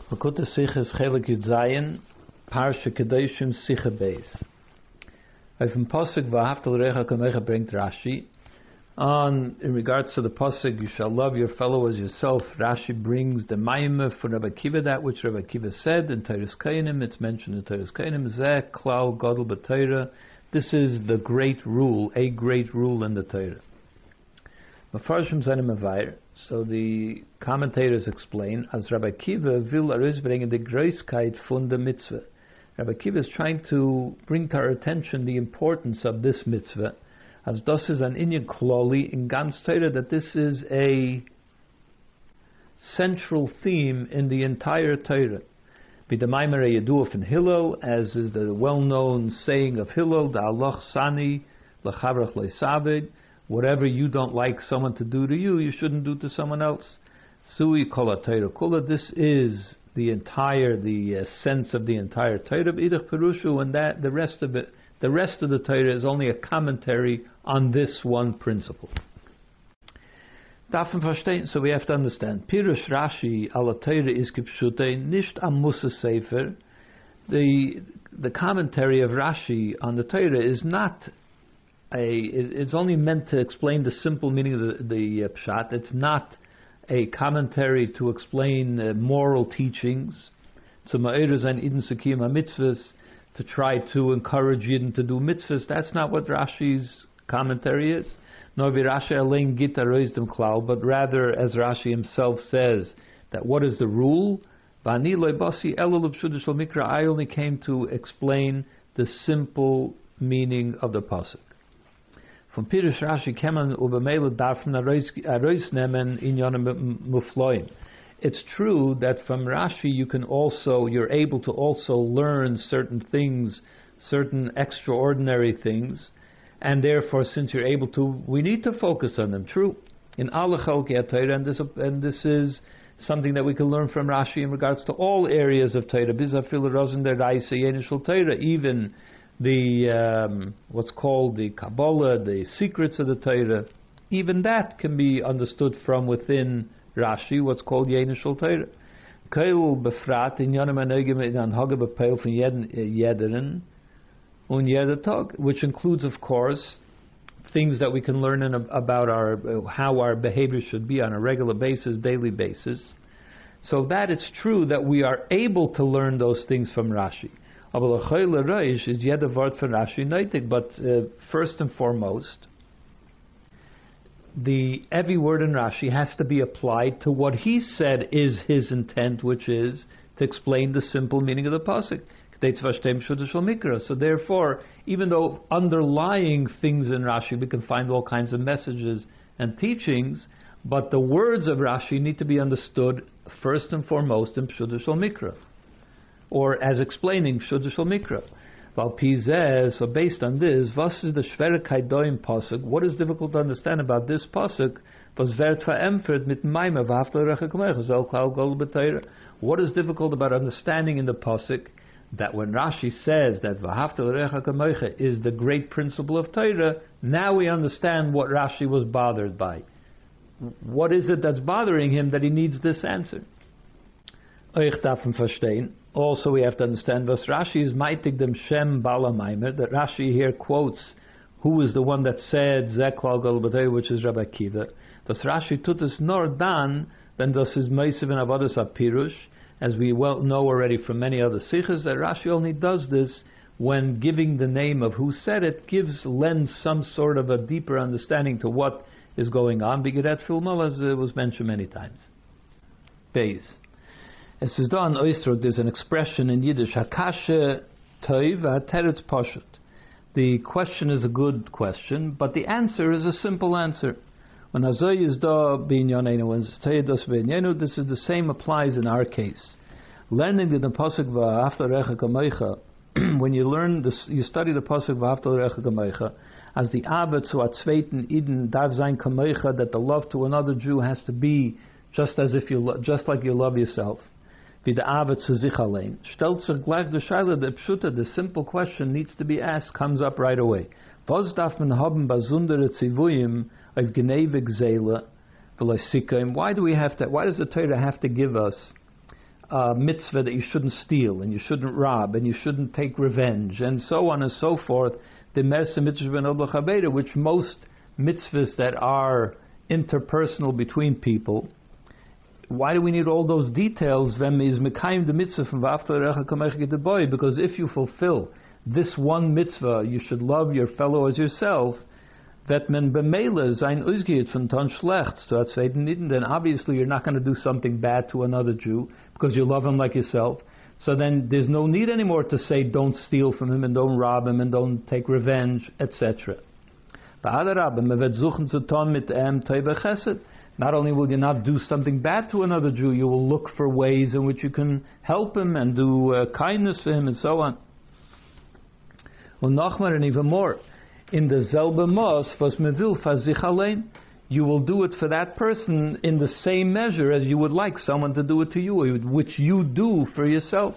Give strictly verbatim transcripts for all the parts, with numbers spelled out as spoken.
Makute Siches Chelik Yud Zayin, Parsha Kedoshim Sicha Beis. From Pasuk V'ahavta l'recha kamecha bringt Rashi on in regards to the pasuk, you shall love your fellow as yourself. Rashi brings the Maimah for Rabbi Akiva, that which Rabbi Akiva said in Teiras Kainim. It's mentioned in Teiras Kainim. Zeh Klal Gadol B'Torah. This is the great rule, a great rule in the Torah. Mefarshim Zanim Avayr. So the commentators explain, as Rabbi Akiva will aris bringen the Großkeit von der Mitzvah. Rabbi Akiva is trying to bring to our attention the importance of this mitzvah, as das is an inyan klali in ganz Torah, that this is a central theme in the entire Torah. B'damaymere Yeduah in Hillel, as is the well-known saying of Hillel, the Allah Sani l'chavrach le'saved. Whatever you don't like someone to do to you, you shouldn't do to someone else. Sui kol Torah kula. This is the entire, the uh, sense of the entire Torah. Idach perushu, and that the rest of it, the rest of the Torah is only a commentary on this one principle. Dafen verstehen. So we have to understand. Pirush Rashi ala Torah is kipshute nicht am Musa Sefer. The the commentary of Rashi on the Torah is not A, it's only meant to explain the simple meaning of the, the uh, pshat. It's not a commentary to explain uh, moral teachings, to ma'iruz and idin sukim mitzvahs, to try to encourage yidden to do mitzvahs. That's not what Rashi's commentary is. Nor vi Rashi alein gita roizdem klal, but rather, as Rashi himself says, that what is the rule? V'ani loy basi elo l'pshudah shel mikra. I only came to explain the simple meaning of the pasuk. From Pirush Rashi keman ubemelu darfen arois nemen inyanim mufloim. It's true that from Rashi you can also, you're able to also learn certain things, certain extraordinary things, and therefore, since you're able to, we need to focus on them. True, in Allah Chalkei Torah, and this and this is something that we can learn from Rashi in regards to all areas of Torah. Bizafil rozen der Reise yenishul Torah, even the um, what's called the Kabbalah, the secrets of the Torah, even that can be understood from within Rashi, what's called Yenishul Torah. Keil befrat in Yonim Anegim in Anhage Bepeil von Jederen und Jeder Tag, which includes, of course, things that we can learn in, about our how our behavior should be on a regular basis, daily basis. So that it's true that we are able to learn those things from Rashi. But uh, first and foremost, the every word in Rashi has to be applied to what he said is his intent, which is to explain the simple meaning of the pasuk. So therefore, even though underlying things in Rashi we can find all kinds of messages and teachings, but the words of Rashi need to be understood first and foremost in Pshudah Shel Mikra, or as explaining Pshudah Shel Mikra. So based on this, what is the Shverkeit doim pasuk? What is difficult to understand about this pasuk? What is difficult about understanding in the pasuk that when Rashi says that V'ahavta l'recha kamocha is the great principle of Torah, now we understand what Rashi was bothered by. What is it that's bothering him that he needs this answer? Also, we have to understand was Rashi is maitig dem Shem Bala Maimer, that Rashi here quotes who is the one that said Zeklal Gal B'Torah, which is Rabbi Akiva. Das Rashi tutus nor dan, then das is Meisiv and Avodas HaPirush, as we well know already from many other sichas, that Rashi only does this when giving the name of who said it gives lends some sort of a deeper understanding to what is going on. Bigirat Filmol, as uh, was mentioned many times. Beis. Es is da an Oistrod, there's an expression in Yiddish, Hakashe Toiv HaTeretz Pashut. The question is a good question, but the answer is a simple answer. When Hazoy is da b'inyanenu, when Zayid das b'inyanenu, this is the same applies in our case. Learning the pasuk v'ahavta l'recha kamocha, when you learn this, you study the pasuk v'ahavta l'recha kamocha, as the Abed zu atzveiten Eden darf sein kamocha, that the love to another Jew has to be just as if you lo- just like you love yourself. Wie der Abed zu sich allein. Stellt sich gleich der Scheile, der Pshuta, the simple question needs to be asked, comes up right away. Was darf man haben besondere Zivuyim of Gnevig Zela, why do we have to? Why does the Torah have to give us a mitzvah that you shouldn't steal, and you shouldn't rob, and you shouldn't take revenge, and so on and so forth, the Mesa Mitzvah Ben Obla Chaveda, which most mitzvahs that are interpersonal between people, why do we need all those details? Because if you fulfill this one mitzvah, you should love your fellow as yourself, then obviously you're not going to do something bad to another Jew because you love him like yourself. So then there's no need anymore to say don't steal from him and don't rob him and don't take revenge, et cetera. Not only will you not do something bad to another Jew, you will look for ways in which you can help him and do uh, kindness for him and so on. And even more, in the Zelbe Mos, was mevil fazich alein, you will do it for that person in the same measure as you would like someone to do it to you, which you do for yourself.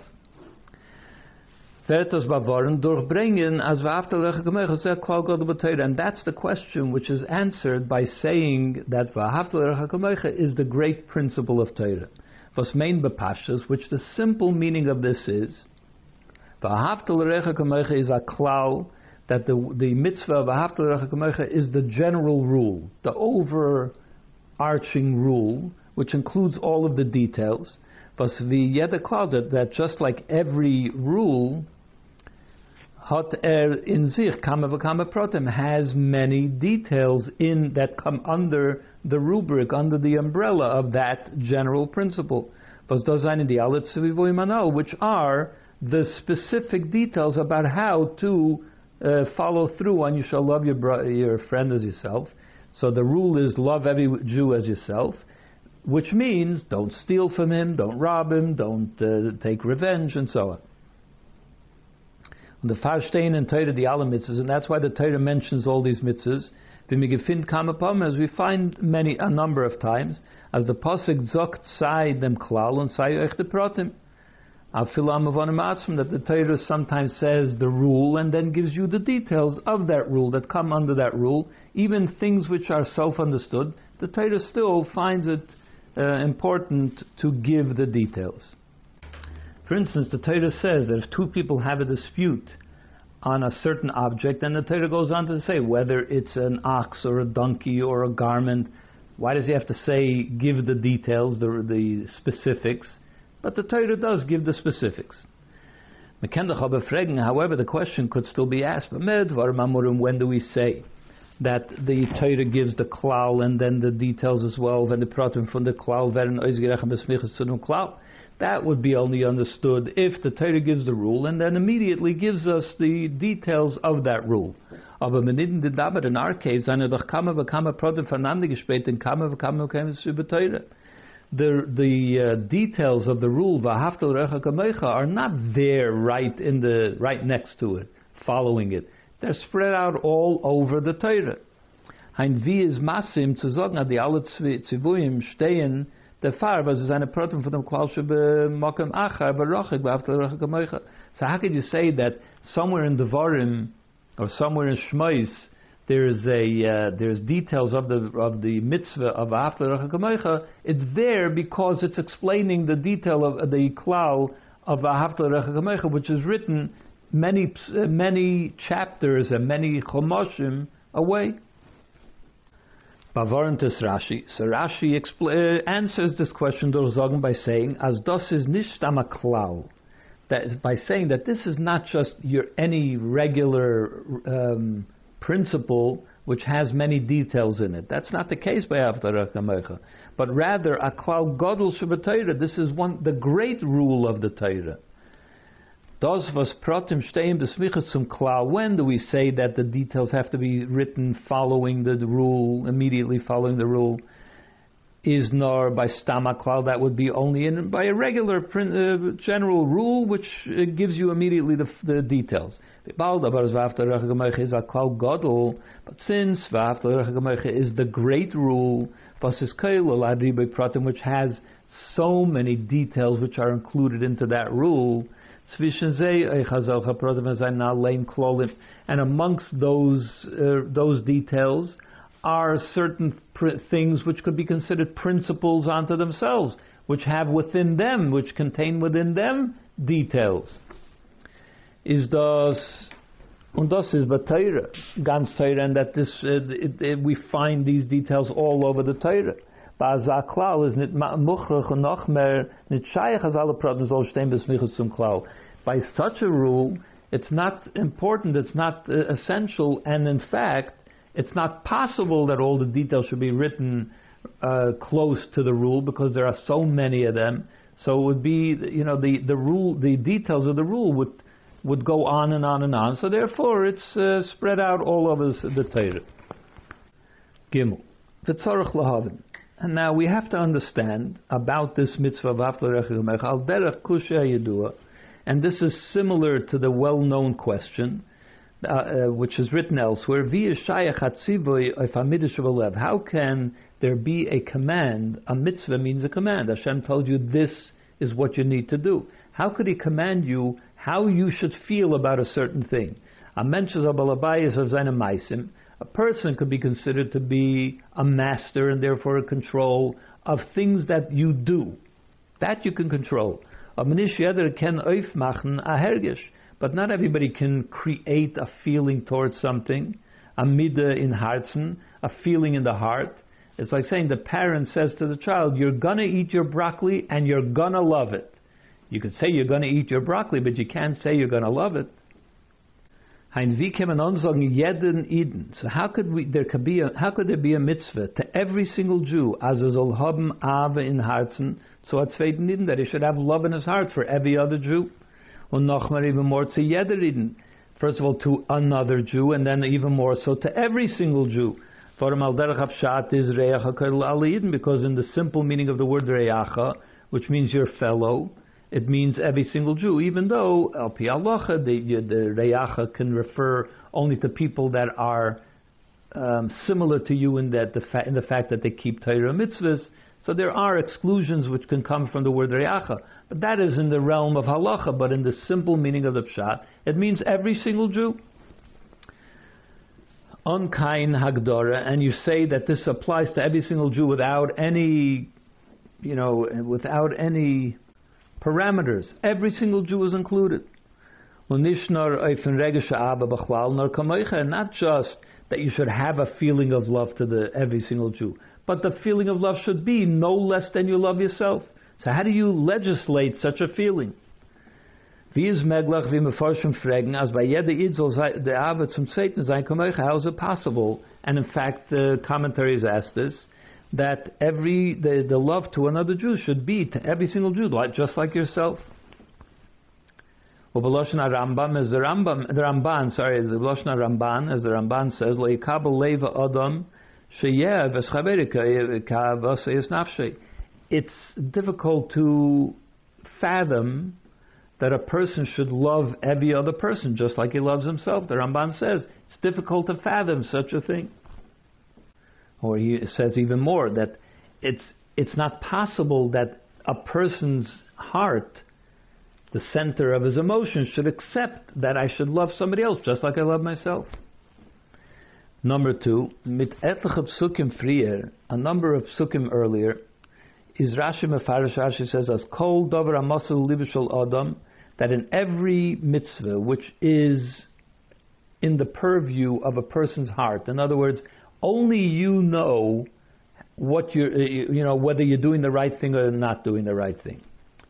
And that's the question which is answered by saying that V'ahavta l'recha kamocha is the great principle of Torah. Was main bepashas, which the simple meaning of this is, V'ahavta l'recha kamocha is a klal, that the the mitzvah of V'ahavta l'recha kamocha is the general rule, the overarching rule, which includes all of the details. Was v'yeda klal, that just like every rule, Hot er in sich kama v'kama protem, has many details in that come under the rubric, under the umbrella of that general principle. Which are the specific details about how to uh, follow through on you shall love your bro- your friend as yourself. So the rule is love every Jew as yourself, which means don't steal from him, don't rob him, don't uh, take revenge, and so on. The Farstein and Torah the alle mitzvahs, and that's why the Torah mentions all these mitzvahs. As we find many a number of times, as the pasuk zokt sai dem klal and sai euch de pratim. That the Torah sometimes says the rule and then gives you the details of that rule that come under that rule, even things which are self-understood. The Torah still finds it uh, important to give the details. For instance, the Torah says that if two people have a dispute on a certain object, then the Torah goes on to say whether it's an ox or a donkey or a garment. Why does he have to say, give the details, the, the specifics? But the Torah does give the specifics. However, the question could still be asked, when do we say that the Torah gives the klal and then the details as well, when the pratim from the klal werden ausgerechnet besmichas zu dem klal? That would be only understood if the Torah gives the rule and then immediately gives us the details of that rule. In our case, the the uh, details of the rule V'ahavta l'recha kamocha are not there right in the right next to it, following it. They're spread out all over the Torah. Ein wie is masim zu sagen, dass die alle Zivuyim stehen. The far was eine Protem von dem Klausche be Mokem Achar berochik V'ahavta l'recha kamocha. So how could you say that somewhere in Devarim or somewhere in Shmos there's a uh, there's details of the of the mitzvah of V'ahavta l'recha kamocha? It's there because it's explaining the detail of uh, the klal of V'ahavta l'recha kamocha, which is written many uh, many chapters and many chomoshim away. Bavarantis Rashi. So Rashi expl- uh, answers this question by saying, "As das is nicht am klal," that by saying that this is not just your any regular um, principle which has many details in it. That's not the case by V'ahavta l'recha kamocha, but rather a klal gadol shebeTorah. This is one the great rule of the Torah. Das was pratim stehen besmichas zum klal. When do we say that the details have to be written following the, the rule, immediately following the rule? Is nor by stama klal, that would be only in by a regular uh, general rule which uh, gives you immediately the, the details. But since V'ahavta l'recha kamocha is the great rule, which has so many details which are included into that rule, and amongst those uh, those details are certain pr- things which could be considered principles unto themselves, which have within them, which contain within them details. Is das, und das is b'Torah, ganz Torah, and that this uh, it, it, we find these details all over the Torah. Ba'azah klal is nit muchrach und noch mehr nit shaykh as alle problems all stehen bis michus zum klal. By such a rule, it's not important, it's not uh, essential, and in fact, it's not possible that all the details should be written uh, close to the rule, because there are so many of them. So it would be, you know, the, the rule, the details of the rule would would go on and on and on. So therefore, it's uh, spread out all over the Torah. Gimel, v'tzarich lahavin. And now we have to understand about this mitzvah of V'ahavta l'recha kamecha al derech kushya yedua, and this is similar to the well-known question, uh, uh, which is written elsewhere. How can there be a command? A mitzvah means a command. Hashem told you this is what you need to do. How could He command you how you should feel about a certain thing? A person could be considered to be a master and therefore a control of things that you do. That you can control. But not everybody can create a feeling towards something, a midah in Herzen, a feeling in the heart. It's like saying the parent says to the child, you're going to eat your broccoli and you're going to love it. You could say you're going to eat your broccoli, but you can't say you're going to love it. So how could we? There could be a, how could there be a mitzvah to every single Jew, as a soll haben Ave in Herzen, so at zweiten Eden, that he should have love in his heart for every other Jew, and noch more even more to jeder Eden. First of all, to another Jew, and then even more so to every single Jew. Because in the simple meaning of the word reyacha, which means your fellow, it means every single Jew, even though al pi halacha, the, the reyacha can refer only to people that are um, similar to you in that the fa- in the fact that they keep Torah mitzvahs. So there are exclusions which can come from the word reyacha, but that is in the realm of halacha. But in the simple meaning of the pshat, it means every single Jew. Unkain hagdora, and you say that this applies to every single Jew without any, you know, without any parameters. Every single Jew is included. And not just that you should have a feeling of love to the every single Jew, but the feeling of love should be no less than you love yourself. So how do you legislate such a feeling? How is it possible? And in fact, the commentaries ask this, that every the, the love to another Jew should be to every single Jew, like just like yourself. Rambam, as the Rambam, the Ramban, sorry, as the Loshna Ramban, as the Ramban says, it's difficult to fathom that a person should love every other person just like he loves himself. The Ramban says it's difficult to fathom such a thing. Or he says even more, that it's it's not possible that a person's heart, the center of his emotions, should accept that I should love somebody else just like I love myself. Number two, mit etliche psukim frier, a number of psukim earlier, is Rashi Mefarish. Rashi says, as kol davar amasel libishal adam, that in every mitzvah which is in the purview of a person's heart, in other words, only you know what you're, you know, whether you're doing the right thing or not doing the right thing.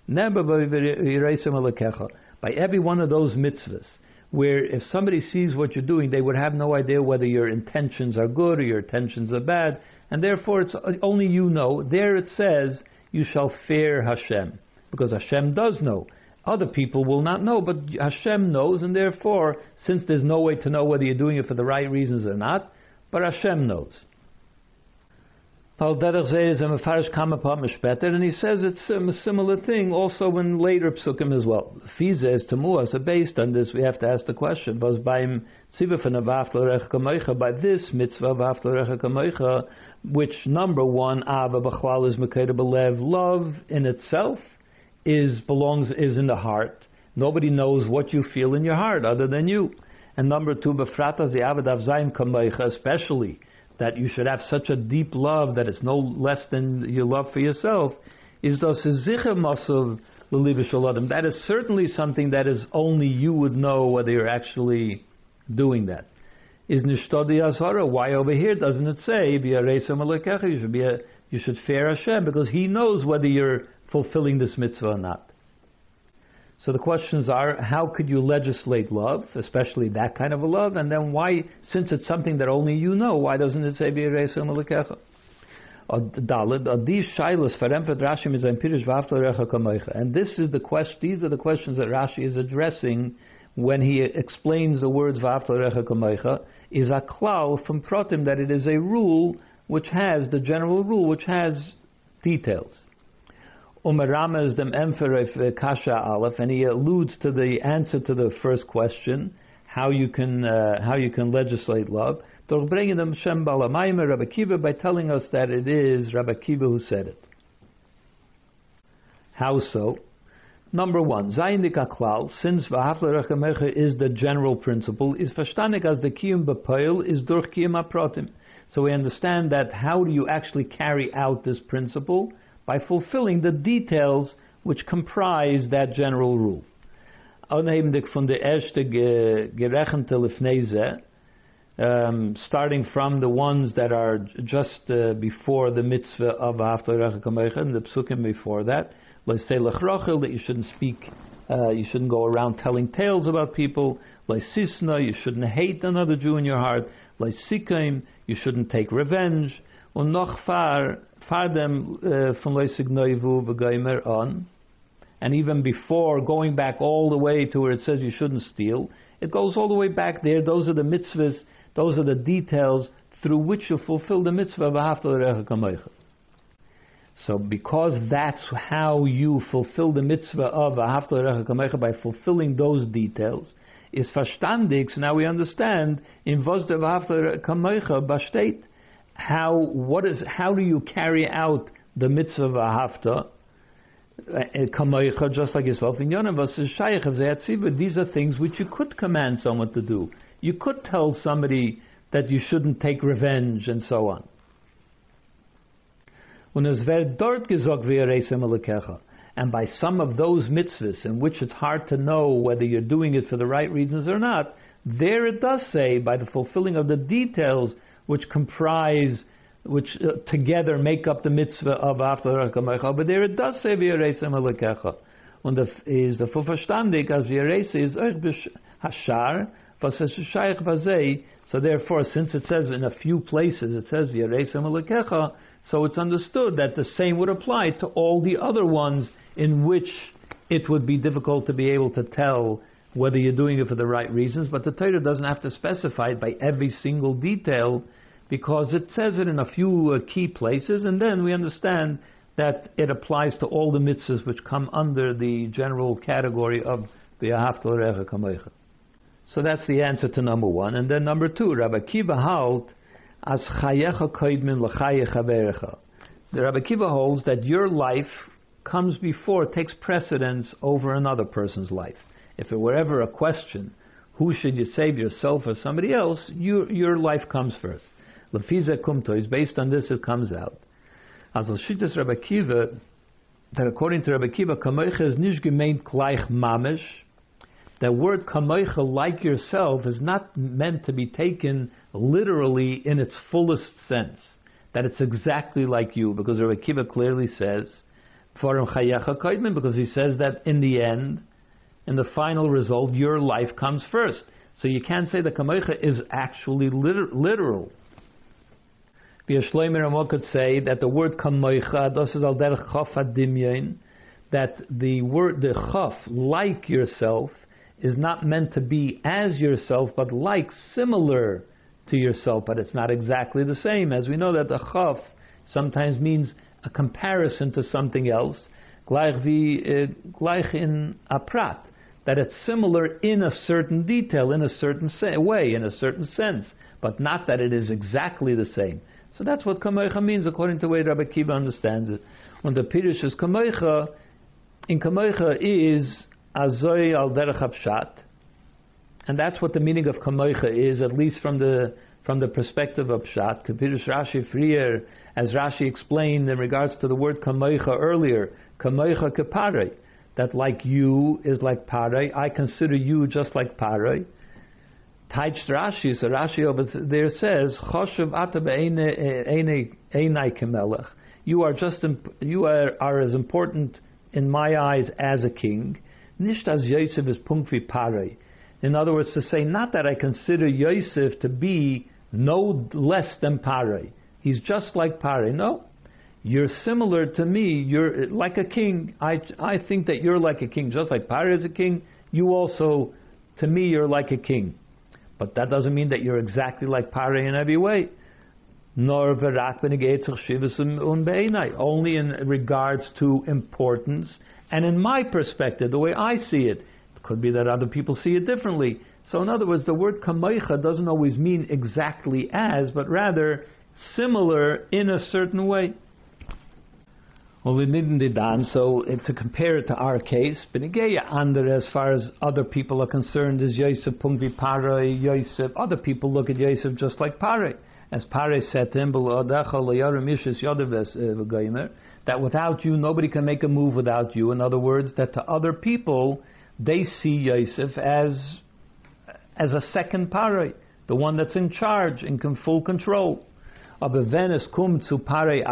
By every one of those mitzvahs, where if somebody sees what you're doing, they would have no idea whether your intentions are good or your intentions are bad, and therefore it's only you know. There it says, you shall fear Hashem, because Hashem does know. Other people will not know, but Hashem knows, and therefore, since there's no way to know whether you're doing it for the right reasons or not, but Hashem knows. And he says it's a similar thing also in later psukim as well. Fizes Tamuas, so based on this, we have to ask the question: by this mitzvah of V'ahavta l'recha kamocha, which number one, Ava b'chlal is mekayda b'lev, love in itself is belongs is in the heart. Nobody knows what you feel in your heart other than you. And number two, b'fratas the avadav zayin kamocha, especially that you should have such a deep love that it's no less than your love for yourself, is das sicher masav l'liba shel adam. That is certainly something that is only you would know whether you're actually doing that. Is nishtadi azhara? Why over here doesn't it say b'yareisa malakecha? You should be a, you should fear Hashem because He knows whether you're fulfilling this mitzvah or not. So the questions are: how could you legislate love, especially that kind of a love? And then why, since it's something that only you know, why doesn't it say b'yareisa malakecha? And this is the question. These are the questions that Rashi is addressing when he explains the words "V'ahavta l'recha kamocha." Is a klal from Protim that it is a rule which has the general rule which has details. Umeramas dem emferef kasha aleph, and he alludes to the answer to the first question, how you can uh, how you can legislate love. Bringing them Shem Balamayim Rabbi Kiva by telling us that it is Rabbi Kiva who said it. How so? Number one, Zayinik Aklal, since V'ahavta l'recha kamocha is the general principle, is verstandig as the Kiyum B'poil is durch Kiyum Aprotim. So we understand that how do you actually carry out this principle? By fulfilling the details which comprise that general rule. Onheimdik von der erste gerechente lifnei zeh, Um, starting from the ones that are just uh, before the mitzvah of V'ahavta l'recha kamocha, and the psukim before that, Le'selech rochel, that you shouldn't speak, uh, you shouldn't go around telling tales about people. Le'sisna, you shouldn't hate another Jew in your heart. Le'sikaim, you shouldn't take revenge. Und noch far, far dem von le'signoivu v'gaimer on. And even before going back all the way to where it says you shouldn't steal, it goes all the way back there. Those are the mitzvahs. Those are the details through which you fulfill the mitzvah of V'ahavta l'recha kamocha. So because that's how you fulfill the mitzvah of V'ahavta l'recha kamocha, by fulfilling those details, is verstandig. So now we understand in was der V'ahavta l'recha kamocha b'shteit. How what is how do you carry out the mitzvah of V'ahavta kamocha just like yourself in Yonim? Was is shaykh of zeh. These are things which you could command someone to do. You could tell somebody that you shouldn't take revenge and so on. And by some of those mitzvahs in which it's hard to know whether you're doing it for the right reasons or not, there it does say by the fulfilling of the details which comprise, which uh, together make up the mitzvah of V'ahavta l'recha kamocha. But there it does say v'yareisa malakecha. And the is the full verstandig as v'yareisa is euch hashar. So therefore, since it says in a few places, it says v'yareisa malakecha, so it's understood that the same would apply to all the other ones in which it would be difficult to be able to tell whether you're doing it for the right reasons. But the Torah doesn't have to specify it by every single detail, because it says it in a few uh, key places, and then we understand that it applies to all the mitzvahs which come under the general category of v'ahavta l'recha kamocha. So that's the answer to number one. And then number two, Rabbi Kiva halt as chayecha koidmin l'chaye chaverecha. The Rabbi Kiva holds that your life comes before, takes precedence over another person's life. If it were ever a question, who should you save, yourself or somebody else, you, your life comes first. Lefiza kumto is based on this, it comes out. As Shittas Rabbi Kiva, that according to Rabbi Kiva, kamocha is nish gemeint gleich mamish. The word kamocha, like yourself, is not meant to be taken literally in its fullest sense, that it's exactly like you, because Rabbi Kiva clearly says, because he says that in the end, in the final result, your life comes first. So you can't say the kamocha is actually liter- literal. Shlomo Ramo could say that the word kamocha, das is al derech chaf hadimyon, that the word, the chaf, like yourself, is not meant to be as yourself, but like, similar to yourself, but it's not exactly the same. As we know that the chaf sometimes means a comparison to something else, gleich in aprat, that it's similar in a certain detail, in a certain way, in a certain sense, but not that it is exactly the same. So that's what kamocha means according to the way Rabbi Kiva understands it. When the Pirush is kamocha, in kamocha is Azoy al derech hapshat, and that's what the meaning of kamocha is, at least from the from the perspective of Pshat, Kepirush Rashi Frier, as Rashi explained in regards to the word Kamoicha earlier, Kamoicha Keparei, that like you is like Parei, I consider you just like Parei. Taich Rashi, so Rashi over there says, Choshev ata be'enei kemelech. You are just you are, are as important in my eyes as a king. Nicht as Yosef is punkvi Parei. In other words, to say not that I consider Yosef to be no less than Parei. He's just like Parei. No, you're similar to me. You're like a king. I I think that you're like a king, just like Parei is a king. You also, to me, you're like a king. But that doesn't mean that you're exactly like Parei in every way. Nor only in regards to importance, and in my perspective, the way I see it. It could be that other people see it differently. So in other words, the word kamoicha doesn't always mean exactly as, but rather similar in a certain way. Well, we didn't do that, so to compare it to our case, under as far as other people are concerned, is Yosef Pungvi Parei, Yosef. Other people look at Yosef just like Parei. As Parei said to him, that without you, nobody can make a move without you. In other words, that to other people, they see Yosef as as a second Parei, the one that's in charge, in full control. But when it comes to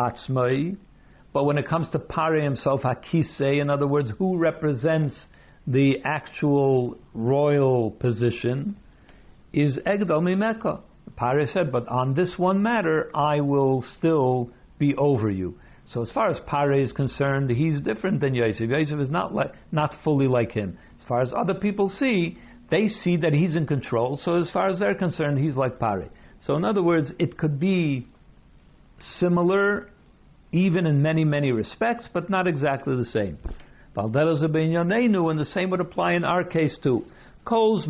Parei himself, Hakisei, in other words, who represents the actual royal position, is Egdal Mimeka. Parei said, but on this one matter, I will still be over you. So as far as Parei is concerned, he's different than Yosef. Yosef is not like, not fully like him. As far as other people see, they see that he's in control. So as far as they're concerned, he's like Parei. So in other words, it could be similar, even in many, many respects, but not exactly the same. And the same would apply in our case too. As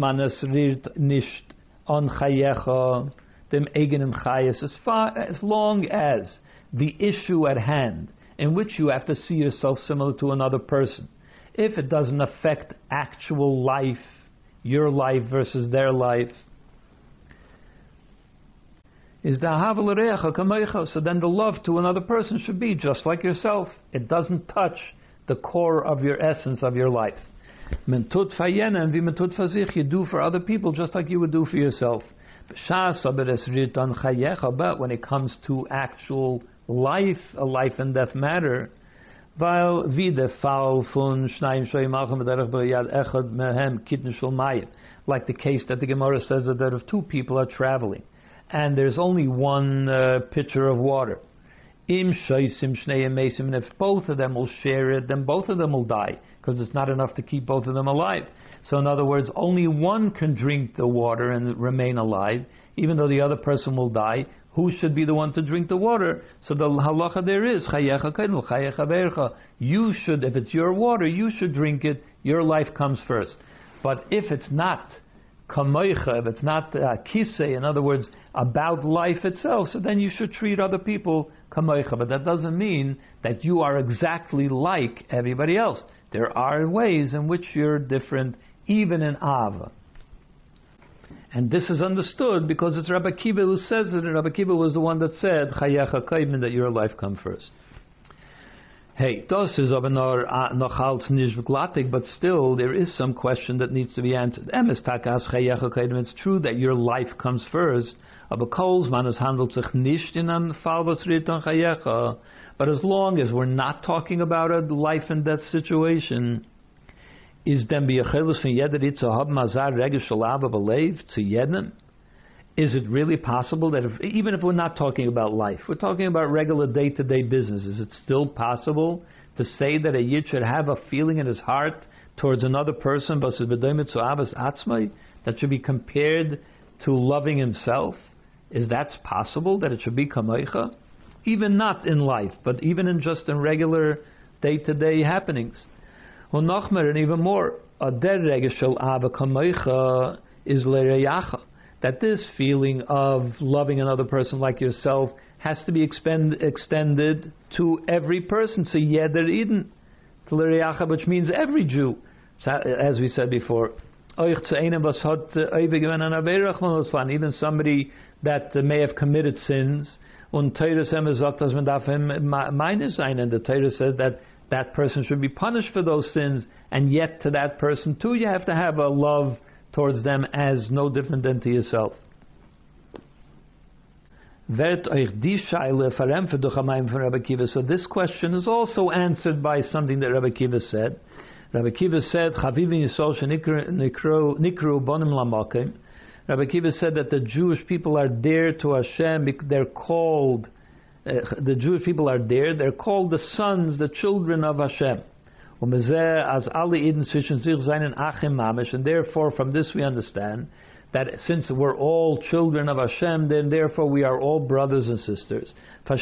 far as long as the issue at hand, in which you have to see yourself similar to another person, if it doesn't affect actual life, your life versus their life, is the so then the love to another person should be just like yourself. It doesn't touch the core of your essence of your life. You do for other people just like you would do for yourself. But when it comes to actual life, a life and death matter, like the case that the Gemara says that if two people are traveling and there's only one uh, pitcher of water, and if both of them will share it, then both of them will die, because it's not enough to keep both of them alive. So in other words, only one can drink the water and remain alive, even though the other person will die. Who should be the one to drink the water? So the halacha there is, you should, if it's your water, you should drink it. Your life comes first. But if it's not kamoicha, if it's not uh, kisei, in other words, about life itself, so then you should treat other people kamoicha. But that doesn't mean that you are exactly like everybody else. There are ways in which you're different, even in Ava. And this is understood because it's Rabbi Akiva who says it, and Rabbi Akiva was the one that said, Chayecha Kaimin, that your life come first. Hey, das is aber noch als nicht beglattig, but still there is some question that needs to be answered. It's true that your life comes first, aber Kolzman, es handelt sich nicht in einem Fall, was Ritan Chayecha. But as long as we're not talking about a life and death situation, is then biyachelus from yeder itza hab mazar regesh shalava belev to yedem? Is it really possible that if, even if we're not talking about life, we're talking about regular day-to-day business, is it still possible to say that a yid should have a feeling in his heart towards another person that should be compared to loving himself? Is that possible, that it should be kamoicha? Even not in life, but even in just in regular day-to-day happenings. Well, Nachmer, and even more, a der regeshel ava kamoicha is lereyacha. That this feeling of loving another person like yourself has to be expend, extended to every person. So yeder eden, to lereyacha, which means every Jew. So, as we said before, even somebody that uh, may have committed sins. Und Torah sagt, dass man darf meine sein, and the Torah says that that person should be punished for those sins, and yet to that person too you have to have a love towards them as no different than to yourself. So this question is also answered by something that Rabbi Kiva said. Rabbi Kiva said, Rabbi Kiva said that the Jewish people are dear to Hashem. They're called, uh, the Jewish people are dear. They're called the sons, the children of Hashem. And therefore, from this we understand that since we're all children of Hashem, then therefore we are all brothers and sisters. So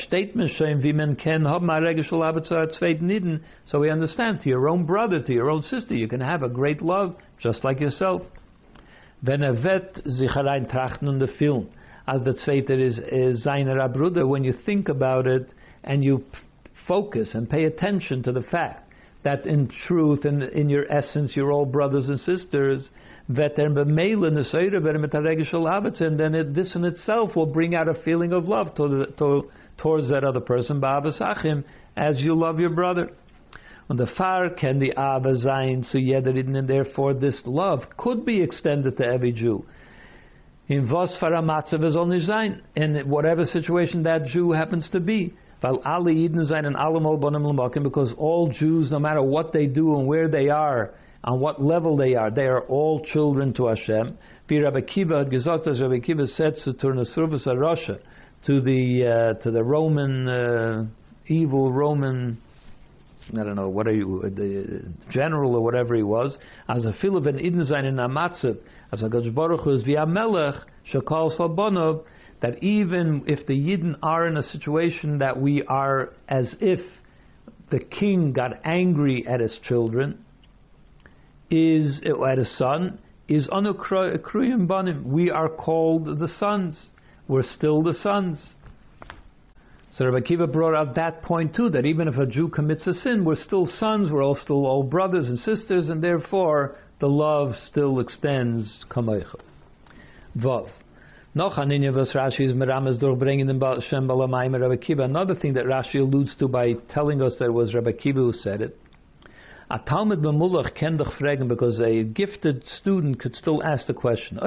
we understand, to your own brother, to your own sister, you can have a great love just like yourself. Wenn er wird sich hereintrachten in the film, as the zweite is is seiner Bruder, when you think about it and you focus and pay attention to the fact that in truth and in, in your essence you're all brothers and sisters, wird er bemeilen the Seire werden mit der Regel Abetzim, then it, this in itself will bring out a feeling of love to the, to, towards that other person, ba'avasachim, as you love your brother. And the far can the Abba sein zu jeder Iden, and therefore this love could be extended to every Jew. In was for a matzav is only sein, in whatever situation that Jew happens to be. Weil alle Iden sein and allemal bonim l'makim, because all Jews, no matter what they do and where they are, on what level they are, they are all children to Hashem. Wie Rabbi Kiva had gesagt, as Rabbi Kiva said to turn a service a Russia, to the uh, to the Roman uh, evil Roman, I don't know, what are you, the general or whatever he was, as a fil of an Eden sein in Amatzev, as a Kadosh Baruch Hu is via Melech, Shakal Salbanov, that even if the Yidden are in a situation that we are as if the king got angry at his children, is at his son, is Anukruyim Banim, we are called the sons, we're still the sons. So Rabbi Kiva brought out that point too, that even if a Jew commits a sin, we're still sons, we're all still all brothers and sisters, and therefore the love still extends. Kamaycha. Vav. Noch aninya was Rashi is merames durchbringen in Shem Balamayim Rabbi Kiva. Another thing that Rashi alludes to by telling us that it was Rabbi Kiva who said it. A Talmud b'mulach ken doch fragen, because a gifted student could still ask the question.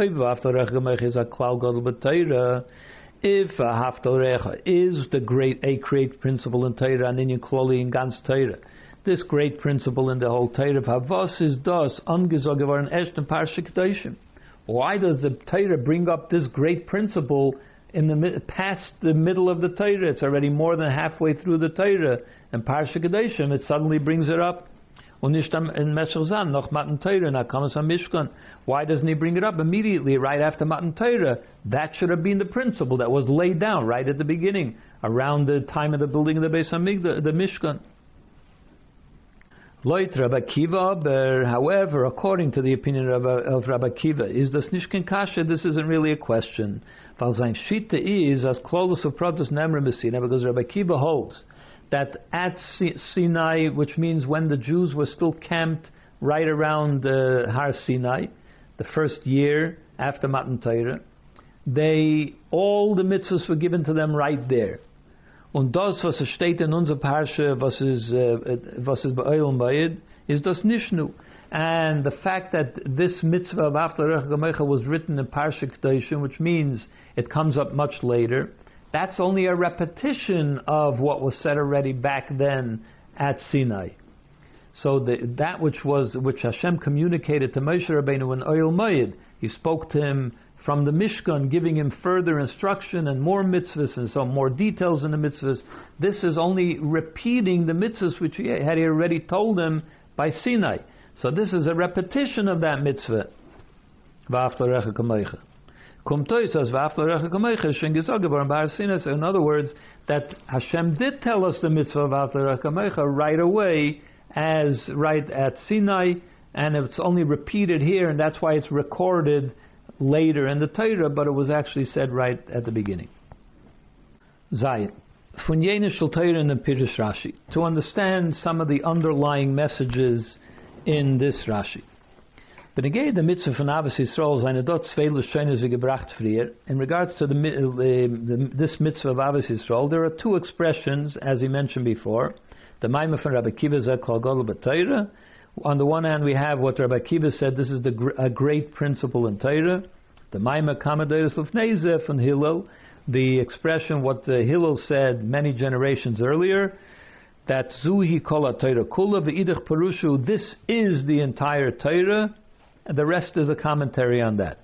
If a haftal is the great a great principle in Torah and in Kloli in ganz Torah, this great principle in the whole Torah, Havas is das angesagt geworden erst in Parsha Kedoshim. Why does the Torah bring up this great principle in the past the middle of the Torah? It's already more than halfway through the Torah, and Parsha Kedoshim it suddenly brings it up. Und nicht in Meshach noch Matan Torah, na comes on Mishkan. Why doesn't he bring it up immediately, right after Matan Torah? That should have been the principle that was laid down right at the beginning, around the time of the building of the Beis Hamikdash, the Mishkan. Loit Rabbi Kiva, but however, according to the opinion of, of Rabbi Kiva, is das Nishkan Kasha? This isn't really a question. Weil sein Shita is as close of Protus Nemre Messina, because Rabbi Kiva holds that at Sinai, which means when the Jews were still camped right around uh, Har Sinai, the first year after Matan Torah, they all the mitzvahs were given to them right there. Und das, was es steht in unserer Parsha, was is was is be'oil ma'id, is das nishnu. And the fact that this mitzvah of After Gamecha was written in Parsha Kedoshim, which means it comes up much later, that's only a repetition of what was said already back then at Sinai. So the, that which was which Hashem communicated to Moshe Rabbeinu in Oyel Moed, He spoke to him from the Mishkan, giving him further instruction and more mitzvahs and some more details in the mitzvahs. This is only repeating the mitzvahs which he had already told him by Sinai. So this is a repetition of that mitzvah. In other words, that Hashem did tell us the mitzvah of After Kamecha right away, as right at Sinai, and it's only repeated here, and that's why it's recorded later in the Torah, but it was actually said right at the beginning. Zayin. Von jene shel Torah in the Pirush Rashi, to understand some of the underlying messages in this Rashi. But again, the mitzvah von Ahavas Yisrael seine dort zwei Lashonos wie gebracht frier. In regards to the, the, the this mitzvah of Ahavas Yisrael, there are two expressions, as he mentioned before. The Maimah from Rabbi Akiva Zeh Klal Gadol b'Torah. On the one hand, we have what Rabbi Akiva said. This is the gr- a great principle in Torah. The Maimah Kamadeus Lufnei Zeh from Hillel. The expression what the Hillel said many generations earlier, that Zuhi Kol HaTorah Kula v'Idach Parushu. This is the entire Torah. And the rest is a commentary on that.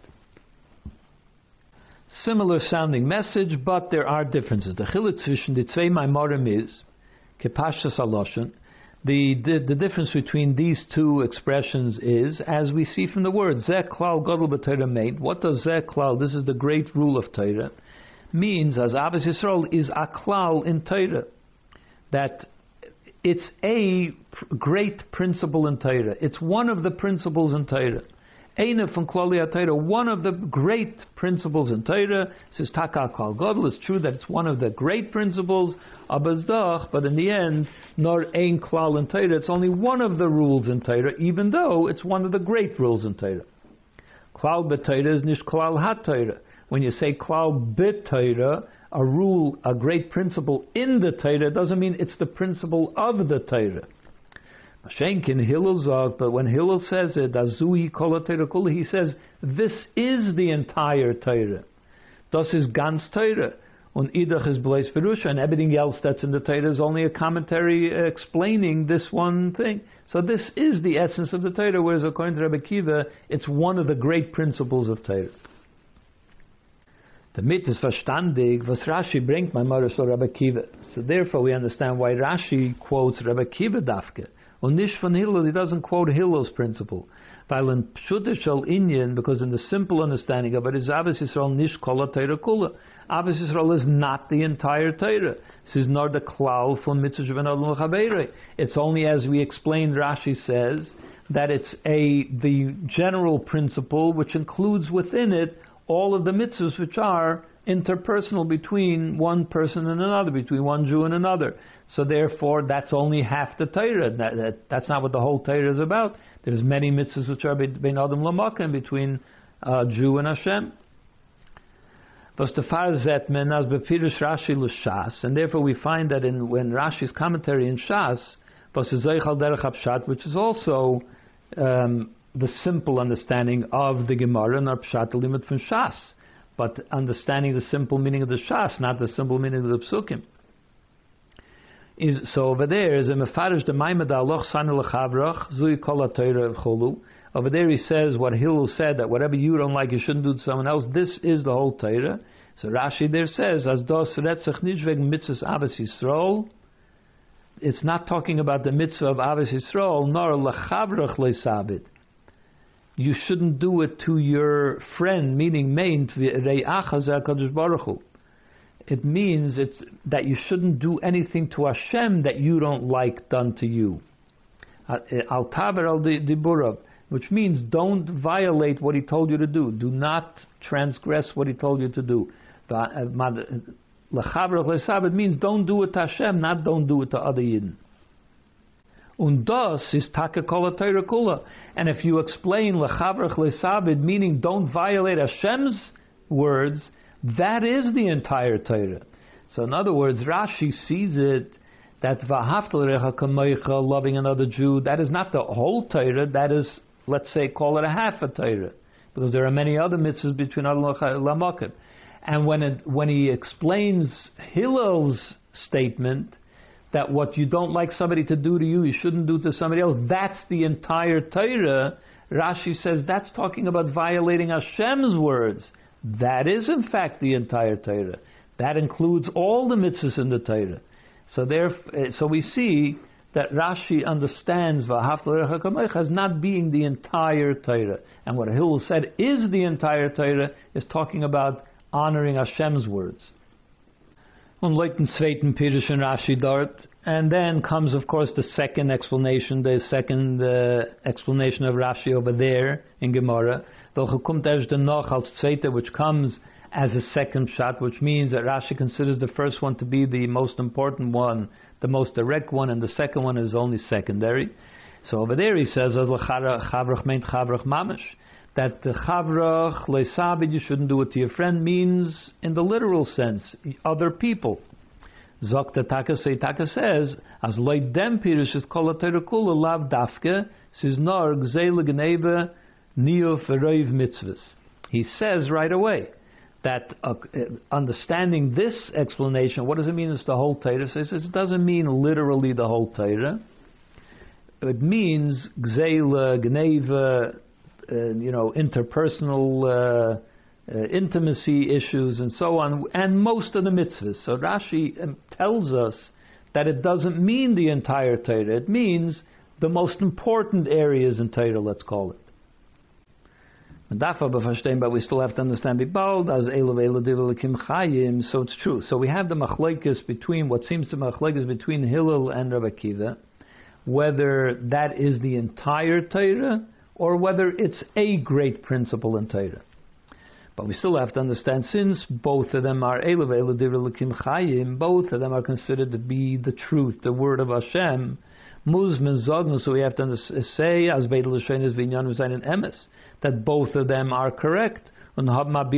Similar sounding message, but there are differences. The chiluk zwischen the zwei Maimorim is kepashtas haloshen. The, the the difference between these two expressions is, as we see from the word Zeh Klal Gadol b'Torah Meid. What does Zeh Klal? This is the great rule of Torah. Means as Ahavas Yisrael is a klal in Torah, that it's a pr- great principle in Torah. It's one of the principles in Torah. Eine von Klali Torah, one of the great principles in Torah. Says Taka Klal Gadol. It's true that it's one of the great principles, Abazdach, but in the end, nor ein klal in Torah. It's only one of the rules in Torah, even though it's one of the great rules in Torah. Klal b'Torah is nish klal ha-Torah. When you say klal b'Torah, a rule, a great principle in the Torah, doesn't mean it's the principle of the Torah. Mashenkin Hillel zog, but when Hillel says it, Azui kol Torah kula, he says this is the entire Torah. Das is ganz Torah, und idach is bleis perusha, and everything else that's in the Torah is only a commentary uh, explaining this one thing. So this is the essence of the Torah. Whereas according to Rabbi Akiva, it's one of the great principles of Torah. Damit is verstandig, was Rashi bringt my mother so Rabbi Akiva. So therefore we understand why Rashi quotes Rabbi Akiva dafke. Und nicht von Hillel, he doesn't quote Hillel's principle. Weil in Pshutish al Inyan, because in the simple understanding of it is Ahavas Yisrael nish kol ha-Torah kula. Ahavas Yisrael is not the entire Torah. This is not the klal von mitzvah sheben adam l'chaveirei. It's only, as we explained, Rashi says that it's a the general principle which includes within it all of the mitzvahs which are interpersonal between one person and another, between one Jew and another. So therefore, that's only half the Torah. That, that, that's not what the whole Torah is about. There's many mitzvahs which are between Adam Lamakim, between uh, Jew and Hashem. And therefore we find that in when Rashi's commentary in Shas, which is also um, the simple understanding of the Gemara and our Pshat limit from Shas, but understanding the simple meaning of the Shas, not the simple meaning of the Psukim. Is so over there is a mefarish the Maimad Aloch Sanu Lechavrach Zui Kol HaTorah Cholu. Over there he says what Hillel said, that whatever you don't like you shouldn't do to someone else. This is the whole Torah. So Rashi there says as dos retzach nish wegen mitzvahs Ahavas Yisrael. It's not talking about the mitzvah of Ahavas Yisrael nor lechavrach leisabit. You shouldn't do it to your friend, meaning meint re'acha zeh HaKadosh Baruch Hu. It means it's that you shouldn't do anything to Hashem that you don't like done to you. Al taber al diburav, which means don't violate what He told you to do. Do not transgress what He told you to do. It means don't do it to Hashem, not don't do it to other Yidden. Und das is taka kol Torah kula. And if you explain lechavrach lesabed, meaning don't violate Hashem's words, that is the entire Torah. So in other words, Rashi sees it that v'ahavta l'recha kamoicha, loving another Jew, that is not the whole Torah. That is, let's say, call it a half a Torah, because there are many other mitzvahs between Adam Lamakim. And when it, when he explains Hillel's statement that what you don't like somebody to do to you, you shouldn't do to somebody else, that's the entire Torah. Rashi says that's talking about violating Hashem's words. That is in fact the entire Torah. That includes all the mitzvahs in the Torah. So there, so we see that Rashi understands v'ahavta l'recha kamoicha as not being the entire Torah. And what Hillel said is the entire Torah is talking about honoring Hashem's words. Unleiten zweiten Pirush and Rashi dort. And then comes, of course, the second explanation, the second uh, explanation of Rashi over there in Gemara. Which comes as a second shot, which means that Rashi considers the first one to be the most important one, the most direct one, and the second one is only secondary. So over there he says, Chavrach meint Chavrach mamish, that the Chavrach leisabid, you shouldn't do it to your friend, means in the literal sense, other people. Zokta Taka Taka says, as loy dem pirish is kol kula lav dafke, siz nor gzeile geneve neo feroiv mitzvahs. He says right away that uh, understanding this explanation, what does it mean? It's the whole Torah. So he says it doesn't mean literally the whole Torah. It means gzeile geneve, uh, you know, interpersonal. Uh, Uh, intimacy issues and so on, and most of the mitzvahs. So Rashi um, tells us that it doesn't mean the entire Torah. It means the most important areas in Torah, let's call it. But we still have to understand Bibald as Chayim. So it's true. So we have the machlokes between what seems to be machlokes between Hillel and Rabbi Akiva, whether that is the entire Torah or whether it's a great principle in Torah. But we still have to understand, since both of them are Eilu ve'Eilu Divrei Elokim Chayim, both of them are considered to be the truth, the word of Hashem. Muzman Zognu, so we have to say, as Beidel L'Shein is Vinyan V'Zayin Emes, that both of them are correct. And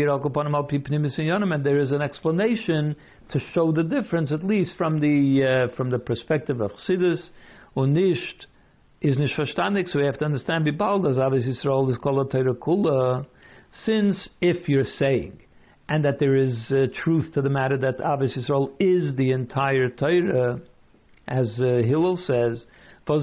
there is an explanation to show the difference, at least from the uh, from the perspective of Chassidus. Unisht is nicht verstandig, so we have to understand Bibald as Avis Yisrael is Kol HaTorah Kula. Since if you're saying, and that there is uh, truth to the matter that Ahavas Yisrael is the entire Torah, as uh, Hillel says, so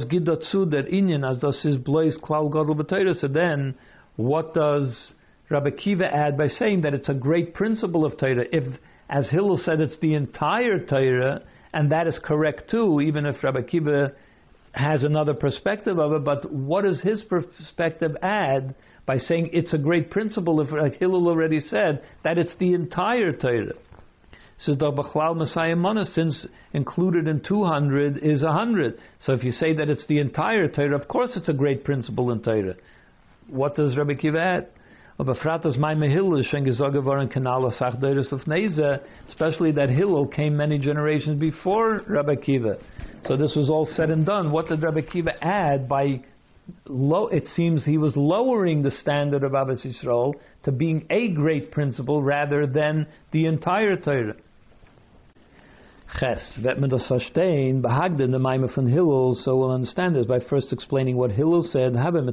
then what does Rabbi Akiva add by saying that it's a great principle of Torah? If, as Hillel said, it's the entire Torah, and that is correct too, even if Rabbi Akiva has another perspective of it, but what does his perspective add by saying it's a great principle, if like Hillel already said, that it's the entire Torah? Says the Bachlal Messiah Mana, since included in two hundred is one hundred. So if you say that it's the entire Torah, of course it's a great principle in Torah. What does Rabbi Akiva add? Especially that Hillel came many generations before Rabbi Akiva. So this was all said and done. What did Rabbi Akiva add by Low, it seems he was lowering the standard of Ahavas Yisrael to being a great principle rather than the entire Torah. Ches, wird man das verstehen, behagden the Maimah von Hillel, so we'll understand this by first explaining what Hillel said,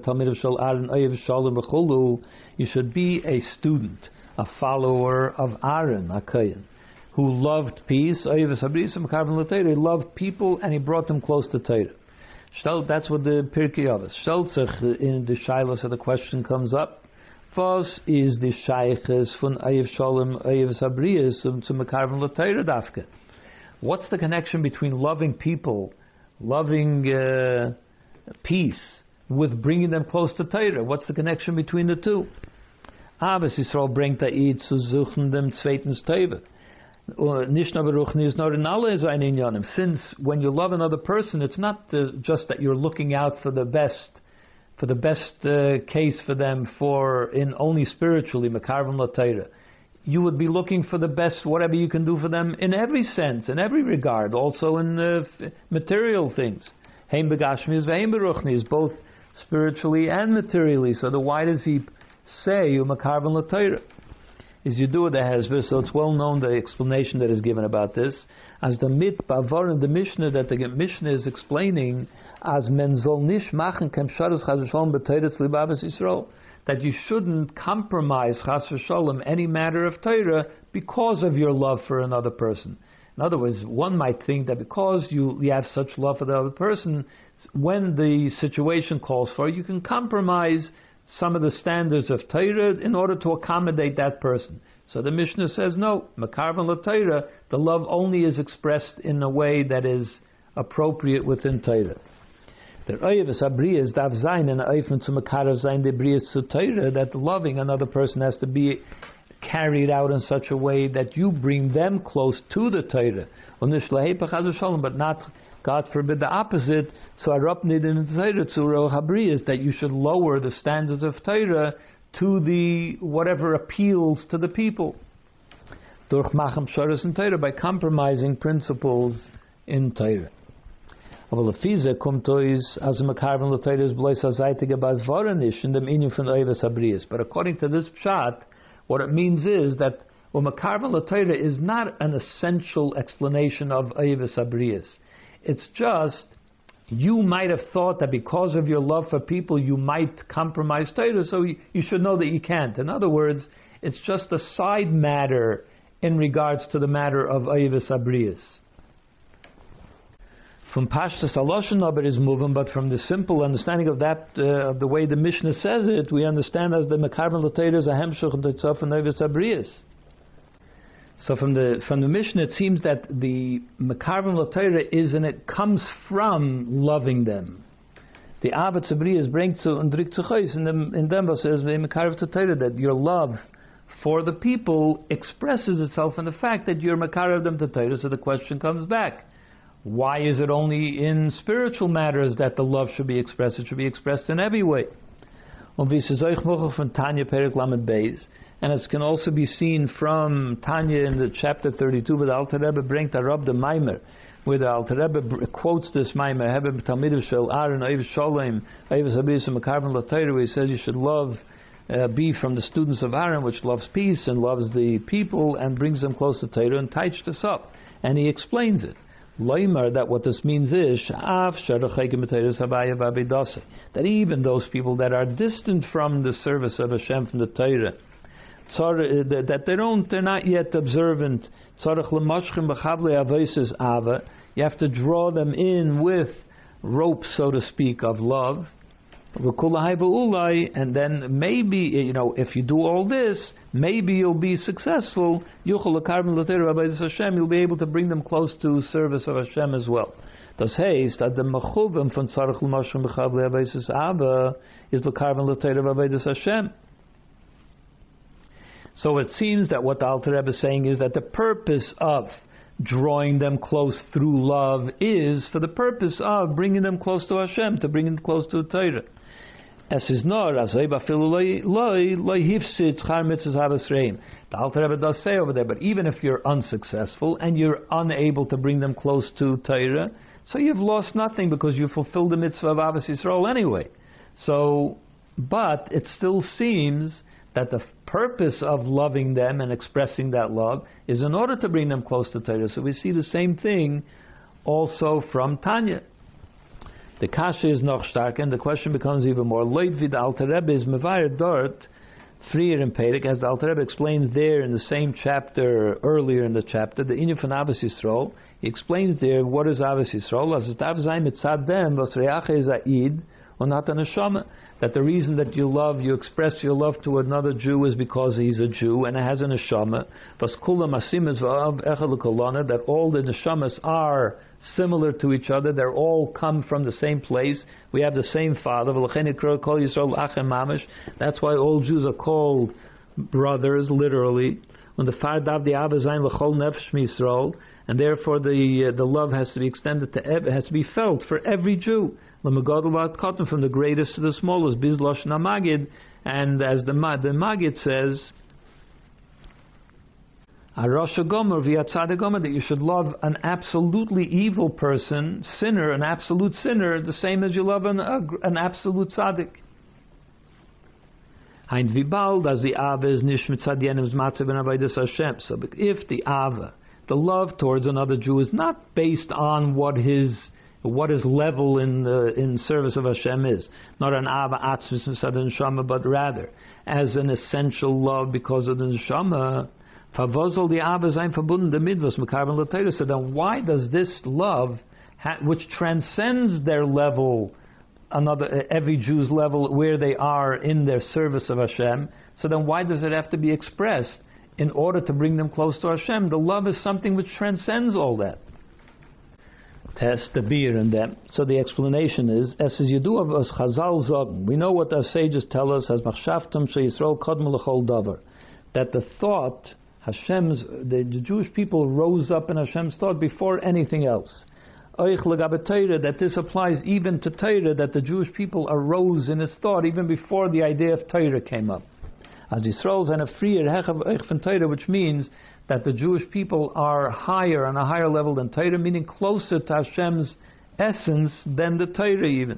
you should be a student, a follower of Aaron, a Kohen, who loved peace, he loved people and he brought them close to Torah. That's what the Pirkei Avos stellt sich in the Shiloh, so the question comes up. Was is the Sheiches von Eiv Shalom Eiv Sabrias to Mekarven L'Torah Dafke? What's the connection between loving people, loving uh, peace, with bringing them close to Torah? What's the connection between the two? Ahavas Yisrael bringt da id zu suchen dem zweitens Teva. Since when you love another person, it's not uh, just that you're looking out for the best, for the best uh, case for them, for in only spiritually, Mekarven L'Torah. You would be looking for the best, whatever you can do for them in every sense, in every regard, also in uh, f- material things. Heim begashmis ve'heim beruchnis, both spiritually and materially. So the why does he say Mekarven L'Torah? Is you do the hezber, so it's well known the explanation that is given about this as the mit bavar in the Mishnah, that the Mishnah is explaining as men zol nish machen kem sharas chas v'shalom b'teiretz libavas Yisrael, that you shouldn't compromise chas v'shalom any matter of Torah because of your love for another person. In other words, one might think that because you, you have such love for the other person, when the situation calls for it, you can compromise some of the standards of Torah in order to accommodate that person. So the Mishnah says, no, Mekarven L'Torah, the love only is expressed in a way that is appropriate within Torah. Der Oyevus Abriyas darf sein in Eifen zu Mekarav sein, der Briyas zu Torah, that loving another person has to be carried out in such a way that you bring them close to the Torah. But not, God forbid, the opposite. So arapnid in Torah to Habriyas, that you should lower the standards of Torah to the whatever appeals to the people. Durch machem sharas in Torah, by compromising principles in Torah. Aber lefize kommt ois as a makarven l'Torah is blois azaitige bad voranish in dem inyan von oivas habrias. But according to this pshat, what it means is that well, makarven l'Torah is not an essential explanation of oivas habrias. It's just you might have thought that because of your love for people, you might compromise Torah, so you, you should know that you can't. In other words, it's just a side matter in regards to the matter of oivas habrias. From Pashtas Aloshan Naber is moving, but from the simple understanding of that, uh, of the way the Mishnah says it, we understand as the Mekarben L'Torah is a hemshech and tetzaf and oivas habrias. So from the from the Mishnah, it seems that the Mekarben L'Torah is, and it comes from loving them. The Avat Habrias brings to and Drik Tzuchais in them in them says Mekarben L'Torah that your love for the people expresses itself in the fact that you're Mekarben them to Torah. So the question comes back. Why is it only in spiritual matters that the love should be expressed? It should be expressed in every way. And as can also be seen from Tanya in the chapter thirty-two, where the Alter Rebbe brings the Rab the Maimer, where the Alter Rebbe quotes this Maimer, Hebem Talmidim Shel Aaron, Oiv Sholem, Oiv Habis and Mekarben L'Torah, where he says you should love, uh, be from the students of Aaron, which loves peace and loves the people and brings them close to Torah, and taich this up. And he explains it. Loimar, that what this means is that even those people that are distant from the service of Hashem, from the Torah, that they don't, they're not yet observant. You have to draw them in with ropes, so to speak, of love. And then maybe, you know, if you do all this, maybe you'll be successful. You'll be able to bring them close to service of Hashem as well. Das heißt, that the mechuvim von tzarich l'mashrim b'chavli aveisus Abba is l'karven l'teira v'aveidus Hashem. So it seems that what the Alter Rebbe is saying is that the purpose of drawing them close through love is for the purpose of bringing them close to Hashem, to bring them close to the Torah. As is nor as the Alter Rebbe does say over there, but even if you're unsuccessful and you're unable to bring them close to Torah, so you've lost nothing because you fulfilled the mitzvah of Avos Yisrael anyway. So, but it still seems that the purpose of loving them and expressing that love is in order to bring them close to Torah. So we see the same thing also from Tanya. The kasha is noch stark, and the question becomes even more. Leut vid Alter Rebbe is mevayer dort, frier in Perek, as the Alter Rebbe explained there in the same chapter, earlier in the chapter, the inyan von Avos Yisrael. He explains there what is Avos Yisrael, as it av zayin mitzad dem, was reacha is aid, or not an neshama. That the reason that you love, you express your love to another Jew is because he's a Jew and it has a neshama. That all the neshamas are similar to each other. They're all come from the same place. We have the same father. That's why all Jews are called brothers, literally. And therefore the uh, the love has to be extended to, it has to be felt for every Jew. From the greatest to the smallest, Bizlosh Namagid, and as the the Magid says, Arosha Gomer v'Yatzad Gomer, that you should love an absolutely evil person, sinner, an absolute sinner, the same as you love an an absolute tzaddik. Hein v'bald as the Ava is nish mitzad yenim zmatzev ben avodas Hashem. So if the Ava, the love towards another Jew, is not based on what his what his level in the in service of Hashem is, not an ava atzmis misad neshama, but rather as an essential love because of the neshama. Favozol the ava zayin verbunden the midvos mekarben l'Torah. So then, why does this love, ha, which transcends their level, another every Jew's level where they are in their service of Hashem? So then, why does it have to be expressed in order to bring them close to Hashem? The love is something which transcends all that. Test the beer in them. So the explanation is, as you do of us Chazal Zogen, we know what our sages tell us as Machshavtam Sheisrael Kodm L'Chol Davar, that the thought, Hashem's, the, the Jewish people rose up in Hashem's thought before anything else. Oich L'Gabe Torah, that this applies even to Torah, that the Jewish people arose in his thought even before the idea of Torah came up. As Yisrael's and a freer Hechav Oich von Torah, which means that the Jewish people are higher, on a higher level than Torah, meaning closer to Hashem's essence than the Torah even.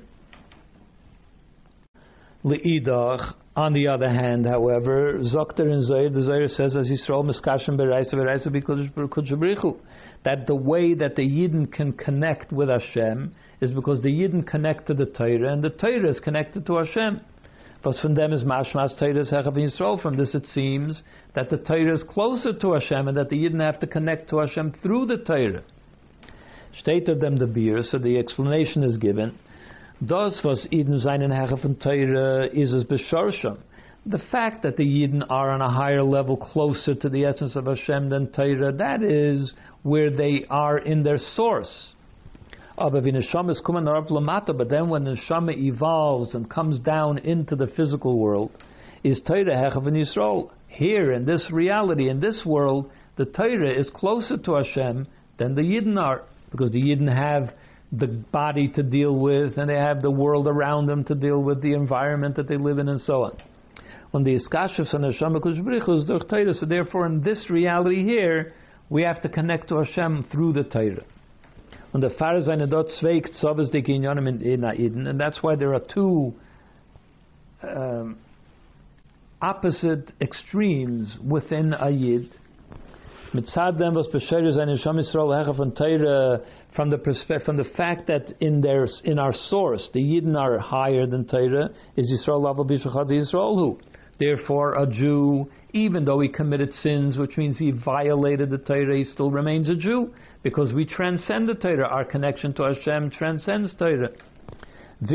Le'idach, on the other hand, however, Zokter and Zohar, the Zohar says, as Yisrael miskashem bereisa bereisa b'kodesh b'richu, that the way that the Yidden can connect with Hashem is because the Yidden connect to the Torah, and the Torah is connected to Hashem. Was von dem is mashmas Torah sechav Yisrael. From this it seems that the Torah is closer to Hashem, and that the Yidden have to connect to Hashem through the Torah. Steht them the beer, so the explanation is given. Das was Yidden seinen Herren von Torah is as b'shorsham. The fact that the Yidden are on a higher level, closer to the essence of Hashem than Torah, that is where they are in their source. But then when the neshama evolves and comes down into the physical world, is Torah Hechav and Yisrael. Here in this reality, in this world, the Torah is closer to Hashem than the Yidden are, because the Yidden have the body to deal with, and they have the world around them to deal with, the environment that they live in, and so on. When the iskashus and Hashem is durch Torah, so therefore in this reality here, we have to connect to Hashem through the Torah. And the Pharisee dort zwei tzavos dik inyanim in Eden, and that's why there are two um, opposite extremes within a Yid. Mitzad dem was besheres eine Sham Yisrael hecha von Torah, from the perspective, from the fact that in their in our source the Yidden are higher than Torah, is Yisrael laval b'shachad Yisrael hu. Therefore, a Jew, even though he committed sins, which means he violated the Torah, he still remains a Jew, because we transcend the Torah. Our connection to Hashem transcends Torah. As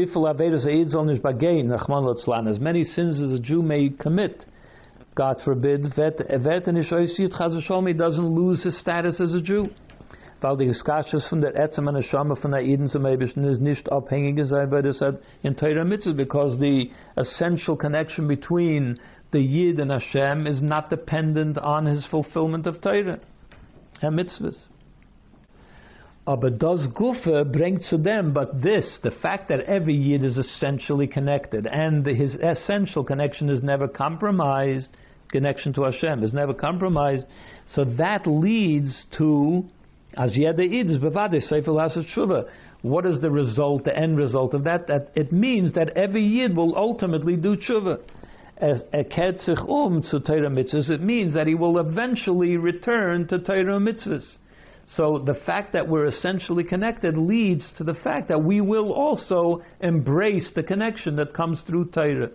many sins as a Jew may commit, God forbid, he doesn't lose his status as a Jew. Weil die Geskashas von der Etzem and Neshama von der Eden zum Eibischen ist nicht abhängig sein, weil das in Torah Mitzvahs, because the essential connection between the Yid and Hashem is not dependent on his fulfillment of Torah and Mitzvahs. Aber das Gufe bringt zu dem, but this, the fact that every Yid is essentially connected, and his essential connection is never compromised, connection to Hashem is never compromised, so that leads to As yeda id is bevade seifel hasat tshuva. What is the result, the end result of that? That it means that every yid will ultimately do tshuva. As eked sich um to Torah mitzvahs, it means that he will eventually return to Torah mitzvahs. So the fact that we're essentially connected leads to the fact that we will also embrace the connection that comes through Torah.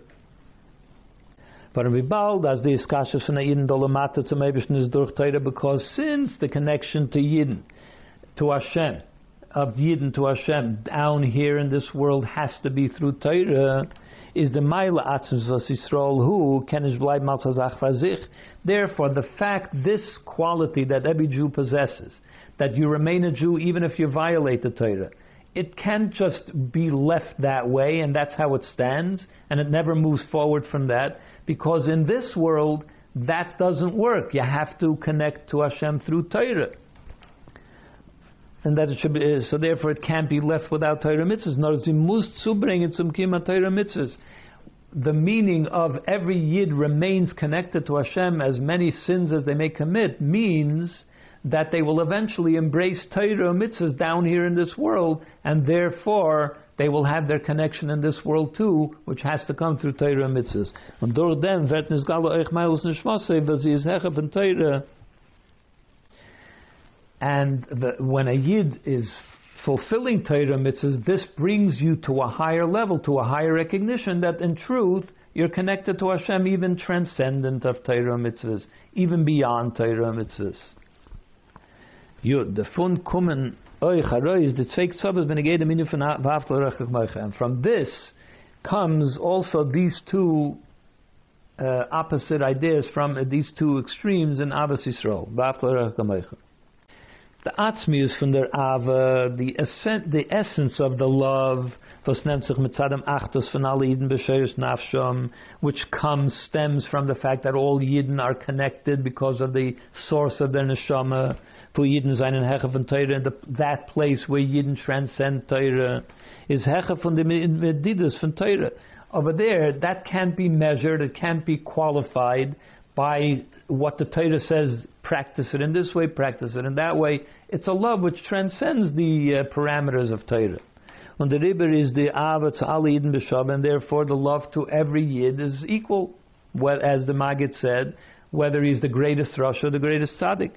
As the iskashas from the Yidden dolamata to Meibishn is durch Torah, because since the connection to Yidden, to Hashem, of Yidden to Hashem, down here in this world has to be through Torah, is the Maila Atzmus as Yisrael who kenish bleib mal tzazach vazich. Therefore, the fact, this quality that every Jew possesses, that you remain a Jew even if you violate the Torah, it can't just be left that way, and that's how it stands, and it never moves forward from that, because in this world, that doesn't work. You have to connect to Hashem through Torah. And that it should be, so therefore it can't be left without Torah mitzvahs. Nor sie muss zubringen zum Kima Torah mitzvahs. The meaning of every Yid remains connected to Hashem, as many sins as they may commit, means that they will eventually embrace Torah mitzvahs down here in this world, and therefore they will have their connection in this world too, which has to come through Torah mitzvahs. Und durch dem wird nisgalo euch meilus nishmasei, weil sie ist hecha von Torah. And the, when a Yid is fulfilling Torah mitzvahs, this brings you to a higher level, to a higher recognition that in truth you're connected to Hashem, even transcendent of Torah mitzvahs, even beyond Torah mitzvahs. Yud, the fun kommen euch heraus, the zwei tzavos benegede minu von v'ahavta l'orecha k'mocha. And from this comes also these two uh, opposite ideas from uh, these two extremes in Avos Yisrael, v'ahavta l'orecha k'mocha. The atzmius von der Ava, the, essen- the essence of the love, was nimmt sich mit Zadam Achtos von alle Yidden b'sheres nafsham, which comes, stems from the fact that all Yidden are connected because of the source of their neshama. Fu Yidden seinen Hecha von Torah, that place where Yidden transcend Torah, is Hecha von dem Medidas von Torah. Over there, that can't be measured, it can't be qualified by what the Torah says practice it in this way, practice it in that way. It's a love which transcends the uh, parameters of Torah. And the Ribber is the Ava to all Yidden b'Shabbat, and therefore the love to every Yid is equal, well, as the Maggid said, whether he's the greatest Rosh or the greatest Tzaddik.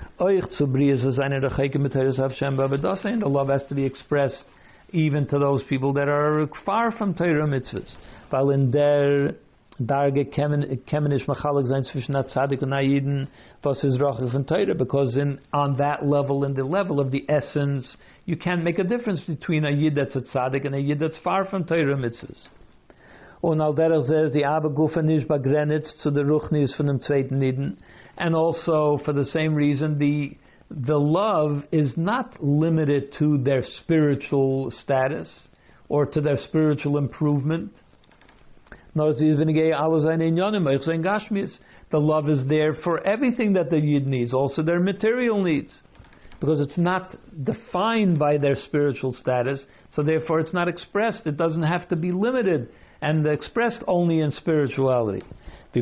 The love has to be expressed even to those people that are far from Torah mitzvahs. Weil in der Darge kemenish machalek sein zwischen der Tzaddik und Ayiden, was is rachel von Torah, because in on that level, in the level of the essence, you can't make a difference between a Yid that's a Tzaddik and a Yid that's far from Torah mitzvahs. Und al derach says the Abba Gufa nish bagrenitz zu der Ruchnis von dem zweiten Yidden, and also for the same reason the the love is not limited to their spiritual status or to their spiritual improvement. The love is there for everything that the Yid needs, also their material needs, because it's not defined by their spiritual status, so therefore it's not expressed. It doesn't have to be limited and expressed only in spirituality. And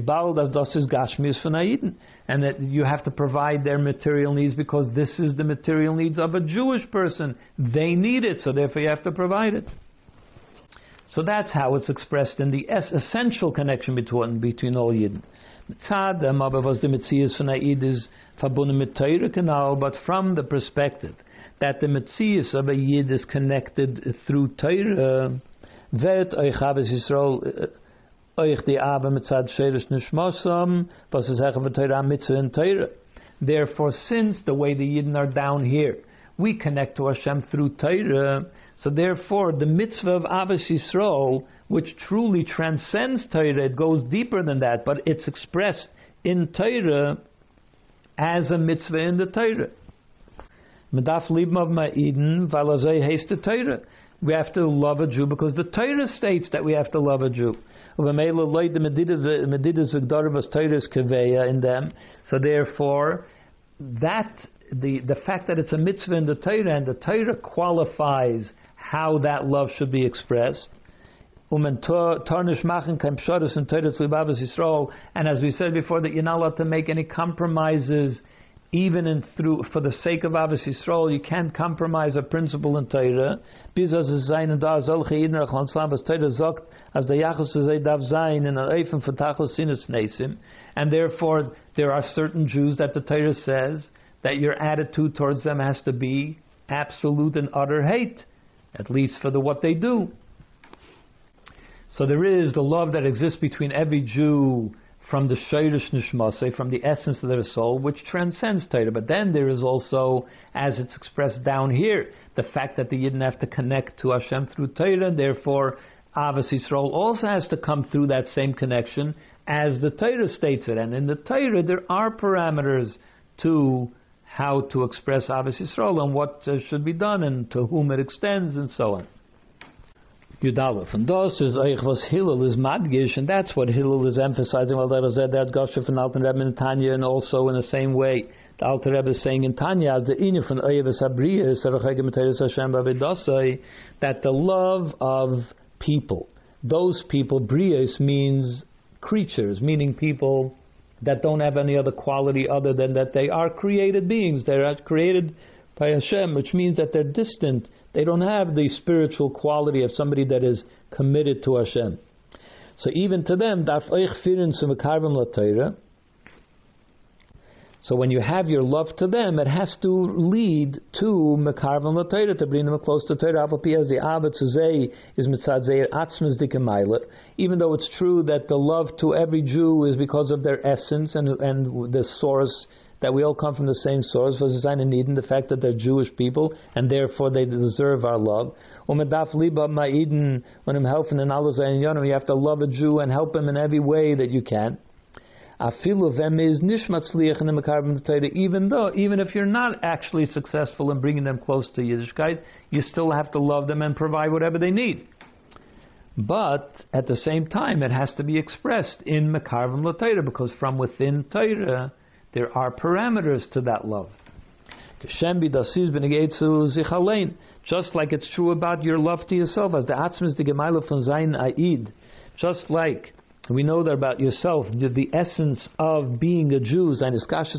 that you have to provide their material needs because this is the material needs of a Jewish person. They need it, so therefore you have to provide it. So that's how it's expressed in the es- essential connection between between all Yidden. But from the perspective that the Metzias of a Yid is connected through Torah, wird euch Ahavas Yisrael euch die Abba mitzad sheirish nishmosam, was is hecha v'Torah mitzvah in Torah. Therefore, since the way the Yidden are down here, we connect to Hashem through Torah. So therefore, the mitzvah of Ahavas Yisrael, which truly transcends Torah, it goes deeper than that, but it's expressed in Torah as a mitzvah in the Torah. Medaf libmav ma'iden v'alazay haste Torah. We have to love a Jew because the Torah states that we have to love a Jew. In them. So therefore, that the the fact that it's a mitzvah in the Torah and the Torah qualifies how that love should be expressed. And as we said before, that you're not allowed to make any compromises, even in through for the sake of Ahavas Yisrael. You can't compromise a principle in Torah. And therefore, there are certain Jews that the Torah says that your attitude towards them has to be absolute and utter hate, at least for the what they do. So there is the love that exists between every Jew from the Sheirish Nishmaseh, from the essence of their soul, which transcends Torah. But then there is also, as it's expressed down here, the fact that the Yidden have to connect to Hashem through Torah, and therefore Ahavas Yisrael also has to come through that same connection as the Torah states it. And in the Torah there are parameters to how to express Ahavas Yisrael and what uh, should be done and to whom it extends and so on. Yudalef. And thus is Eich was Hillel is Madgish, and that's what Hillel is emphasizing. Well, that was said that Goshe from Alter Rebbe in Tanya, and also in the same way, the Alter Rebbe is saying in Tanya, as the Inyan from Eivas Abriya, that the love of people, those people, Brias means creatures, meaning people that don't have any other quality other than that they are created beings. They are created by Hashem, which means that they're distant. They don't have the spiritual quality of somebody that is committed to Hashem. So even to them, darf euch führen zum Mekarvim LaTorah. So when you have your love to them, it has to lead to Mekarvim LaTorah, to bring them close to Torah. Even though it's true that the love to every Jew is because of their essence and and the source, that we all come from the same source, the fact that they're Jewish people, and therefore they deserve our love. When you have to love a Jew and help him in every way that you can. Even though, even if you're not actually successful in bringing them close to Yiddishkeit, you still have to love them and provide whatever they need. But at the same time, it has to be expressed in Mekarvim LaTorah, because from within Torah, there are parameters to that love. Just like it's true about your love to yourself, as the Atzmis the Gemaila von Zayin Aid, just like we know that about yourself, the, the essence of being a Jew, the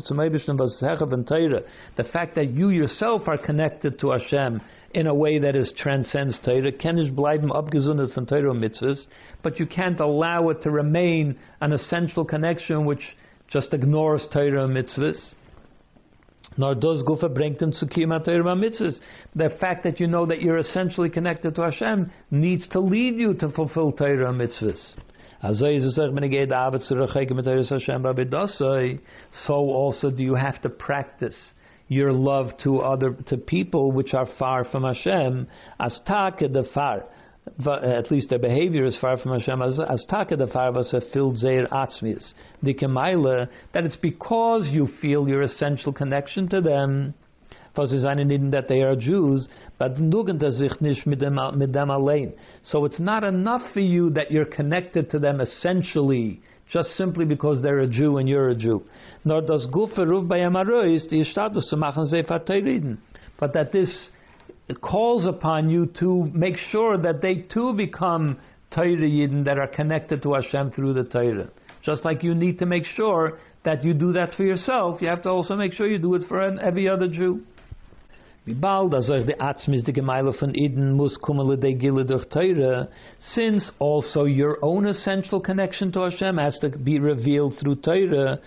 fact that you yourself are connected to Hashem in a way that is transcends Torah, kenish bleiben abgesundet von Torah und mitzvahs, but you can't allow it to remain an essential connection which just ignores Torah and mitzvahs. Nor does Gufa bring them to Kiyama Torah and mitzvahs. The fact that you know that you're essentially connected to Hashem needs to lead you to fulfill Torah and mitzvahs. So also do you have to practice your love to other to people which are far from Hashem, as take the far, at least their behavior is far from Hashem, as as take the far was a filled zeir atzmius. The kemaila that it's because you feel your essential connection to them. That they are Jews, but so it's not enough for you that you're connected to them essentially, just simply because they're a Jew and you're a Jew. Nor does but that this calls upon you to make sure that they too become Torah Yidden that are connected to Hashem through the Torah. Just like you need to make sure that you do that for yourself, you have to also make sure you do it for every other Jew. Since also your own essential connection to Hashem has to be revealed through Torah,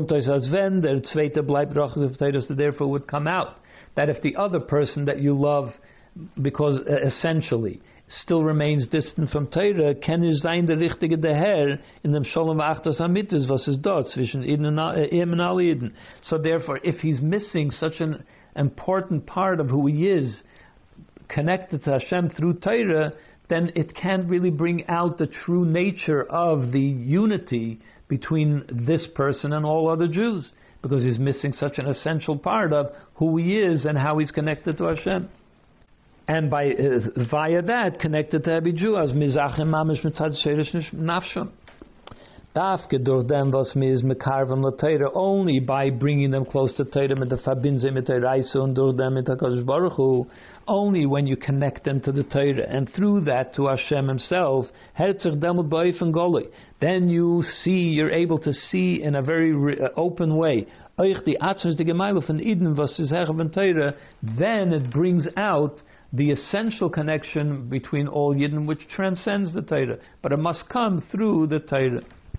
so therefore would come out that if the other person that you love, because uh, essentially still remains distant from Torah, kann er sein der richtige der Herr in dem Shalom v'achtas hamitis, was ist dort zwischen ihm und alle Eden. So therefore, if he's missing such an important part of who he is, connected to Hashem through Torah, then it can't really bring out the true nature of the unity between this person and all other Jews, because he's missing such an essential part of who he is and how he's connected to Hashem. And by uh, via that, connected to every Jew, as Mizachim Mamish Mitzad Sheirish Nafsham. Dafke durch dem was mir is mekarvem la Torah, only by bringing them close to Torah mit der Verbindung mit der Reise und durch dem mit HaKadosh Baruch Hu, only when you connect them to the Torah and through that to Hashem Himself, herzich demut ba'ofen goli, then you see, you're able to see in a very re- uh, open way, euch die Atzmus die Gemeile von Eden was is Hecher von Torah, then it brings out the essential connection between all Yidden which transcends the Torah, but it must come through the Torah.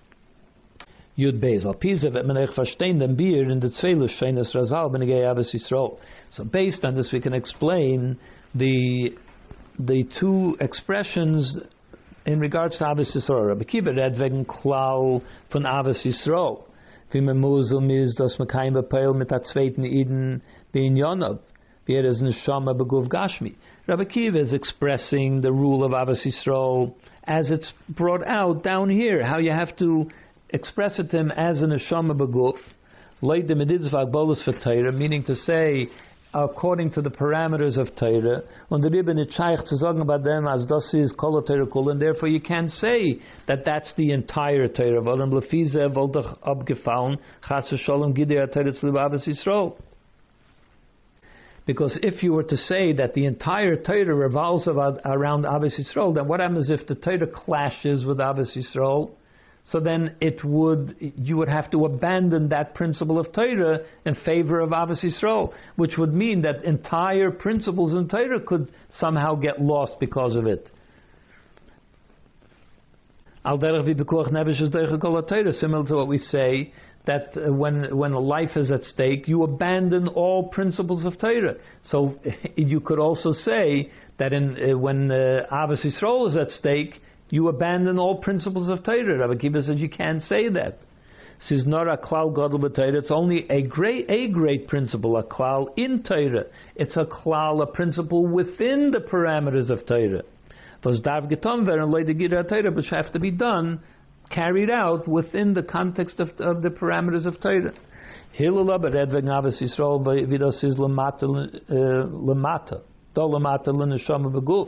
Yud Beis al Pisa vet men euch verstehen den Bier in the Zweile Sheines Razal ben Gei Abbas Yisrael. So based on this we can explain the the two expressions in regards to Abbas Yisrael. Rabbi Kiva read wegen Klau von Abbas Yisrael. Wie man Musum ist, dass man kein Bepeil mit der zweiten Eden bin Yonav. Wie er ist Neshama beguf Gashmi. Rabbi Kiva is expressing the rule of Abbas Yisrael as it's brought out down here, how you have to express it to him as an neshama beguf, leid the meditzvah bolus for Torah, meaning to say according to the parameters of Torah, und der Rebbe nicht scheich zu sagen about them as das ist kol Torah kol, and therefore you can't say that that's the entire Torah. Warum lefize wollte doch abgefallen, chas v'sholom gidei Torah zu Abbas Yisrael. Because if you were to say that the entire Torah revolves about, around Abbas Yisrael, then what happens if the Torah clashes with Abbas Yisrael? So then it would you would have to abandon that principle of Torah in favor of Abbas Yisrael, which would mean that entire principles in Torah could somehow get lost because of it. Similar to what we say, that uh, when when life is at stake, you abandon all principles of Torah. So you could also say that in uh, when uh, Abbas Yisrael is at stake, you abandon all principles of Torah. Rabbi Kiva says you can't say that. This is not a klal gadol b'Torah. It's only a great a great principle, a klal in Torah. It's a klal, a principle within the parameters of Torah. Was darf getan werden leide gira Torah, which have to be done, carried out within the context of, of the parameters of Torah. Hilula bered wegen Abbas Yisrael wie das ist lemata lemata do lemata leneshama beguf.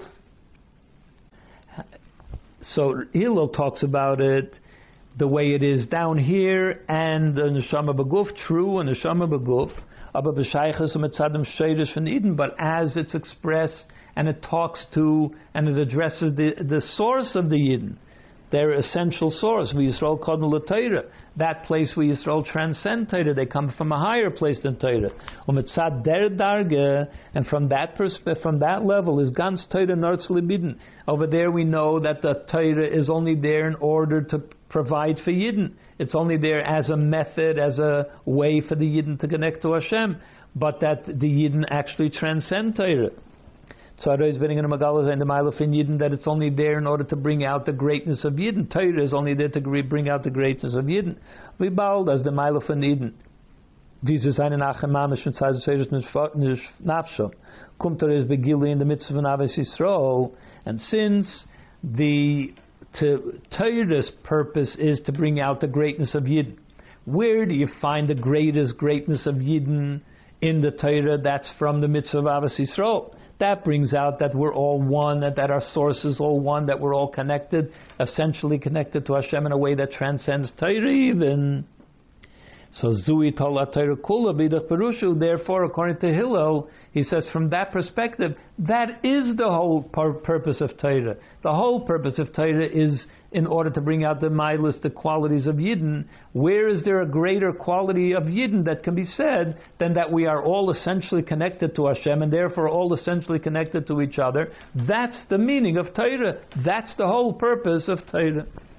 So Hillel talks about it the way it is down here, and the neshama beguf, true, and neshama beguf, aber b'shayches u'metzadem sheirish von Eden, but as it's expressed and it talks to and it addresses the, the source of the Yidden, their essential source. We Yisrael Kodm L'Torah. That place where Yisrael transcend Torah. They come from a higher place than Torah. Umetzad der Darge, and from that perspe- from that level is Gans Torah Nortz Libidin. Over there we know that the Torah is only there in order to provide for Yidden. It's only there as a method, as a way for the Yidden to connect to Hashem. But that the Yidden actually transcend Torah. So I is bringing a magalas and the Ma'alef in Yidden that it's only there in order to bring out the greatness of Yidden. Torah is only there to bring out the greatness of Yidden. We bald as the Ma'alef in Yidden. Dieses eine Nachem Mamish mit Zeiss Seres Nafsho. Kommt er is begili in the midst of an Aves Yisrael. And since the to, Torah's purpose is to bring out the greatness of Yidden, where do you find the greatest greatness of Yidden in the Torah? That's from the mitzvah of Aves Yisrael. That brings out that we're all one, that, that our source is all one, that we're all connected, essentially connected to Hashem in a way that transcends Torah even. So Zui Tola Torah Kula Bidach Perushu. Therefore, according to Hillel, he says from that perspective, that is the whole pur- purpose of Torah. The whole purpose of Torah is in order to bring out the milas, the qualities of Yidden. Where is there a greater quality of Yidden that can be said than that we are all essentially connected to Hashem and therefore all essentially connected to each other? That's the meaning of Torah. That's the whole purpose of Torah.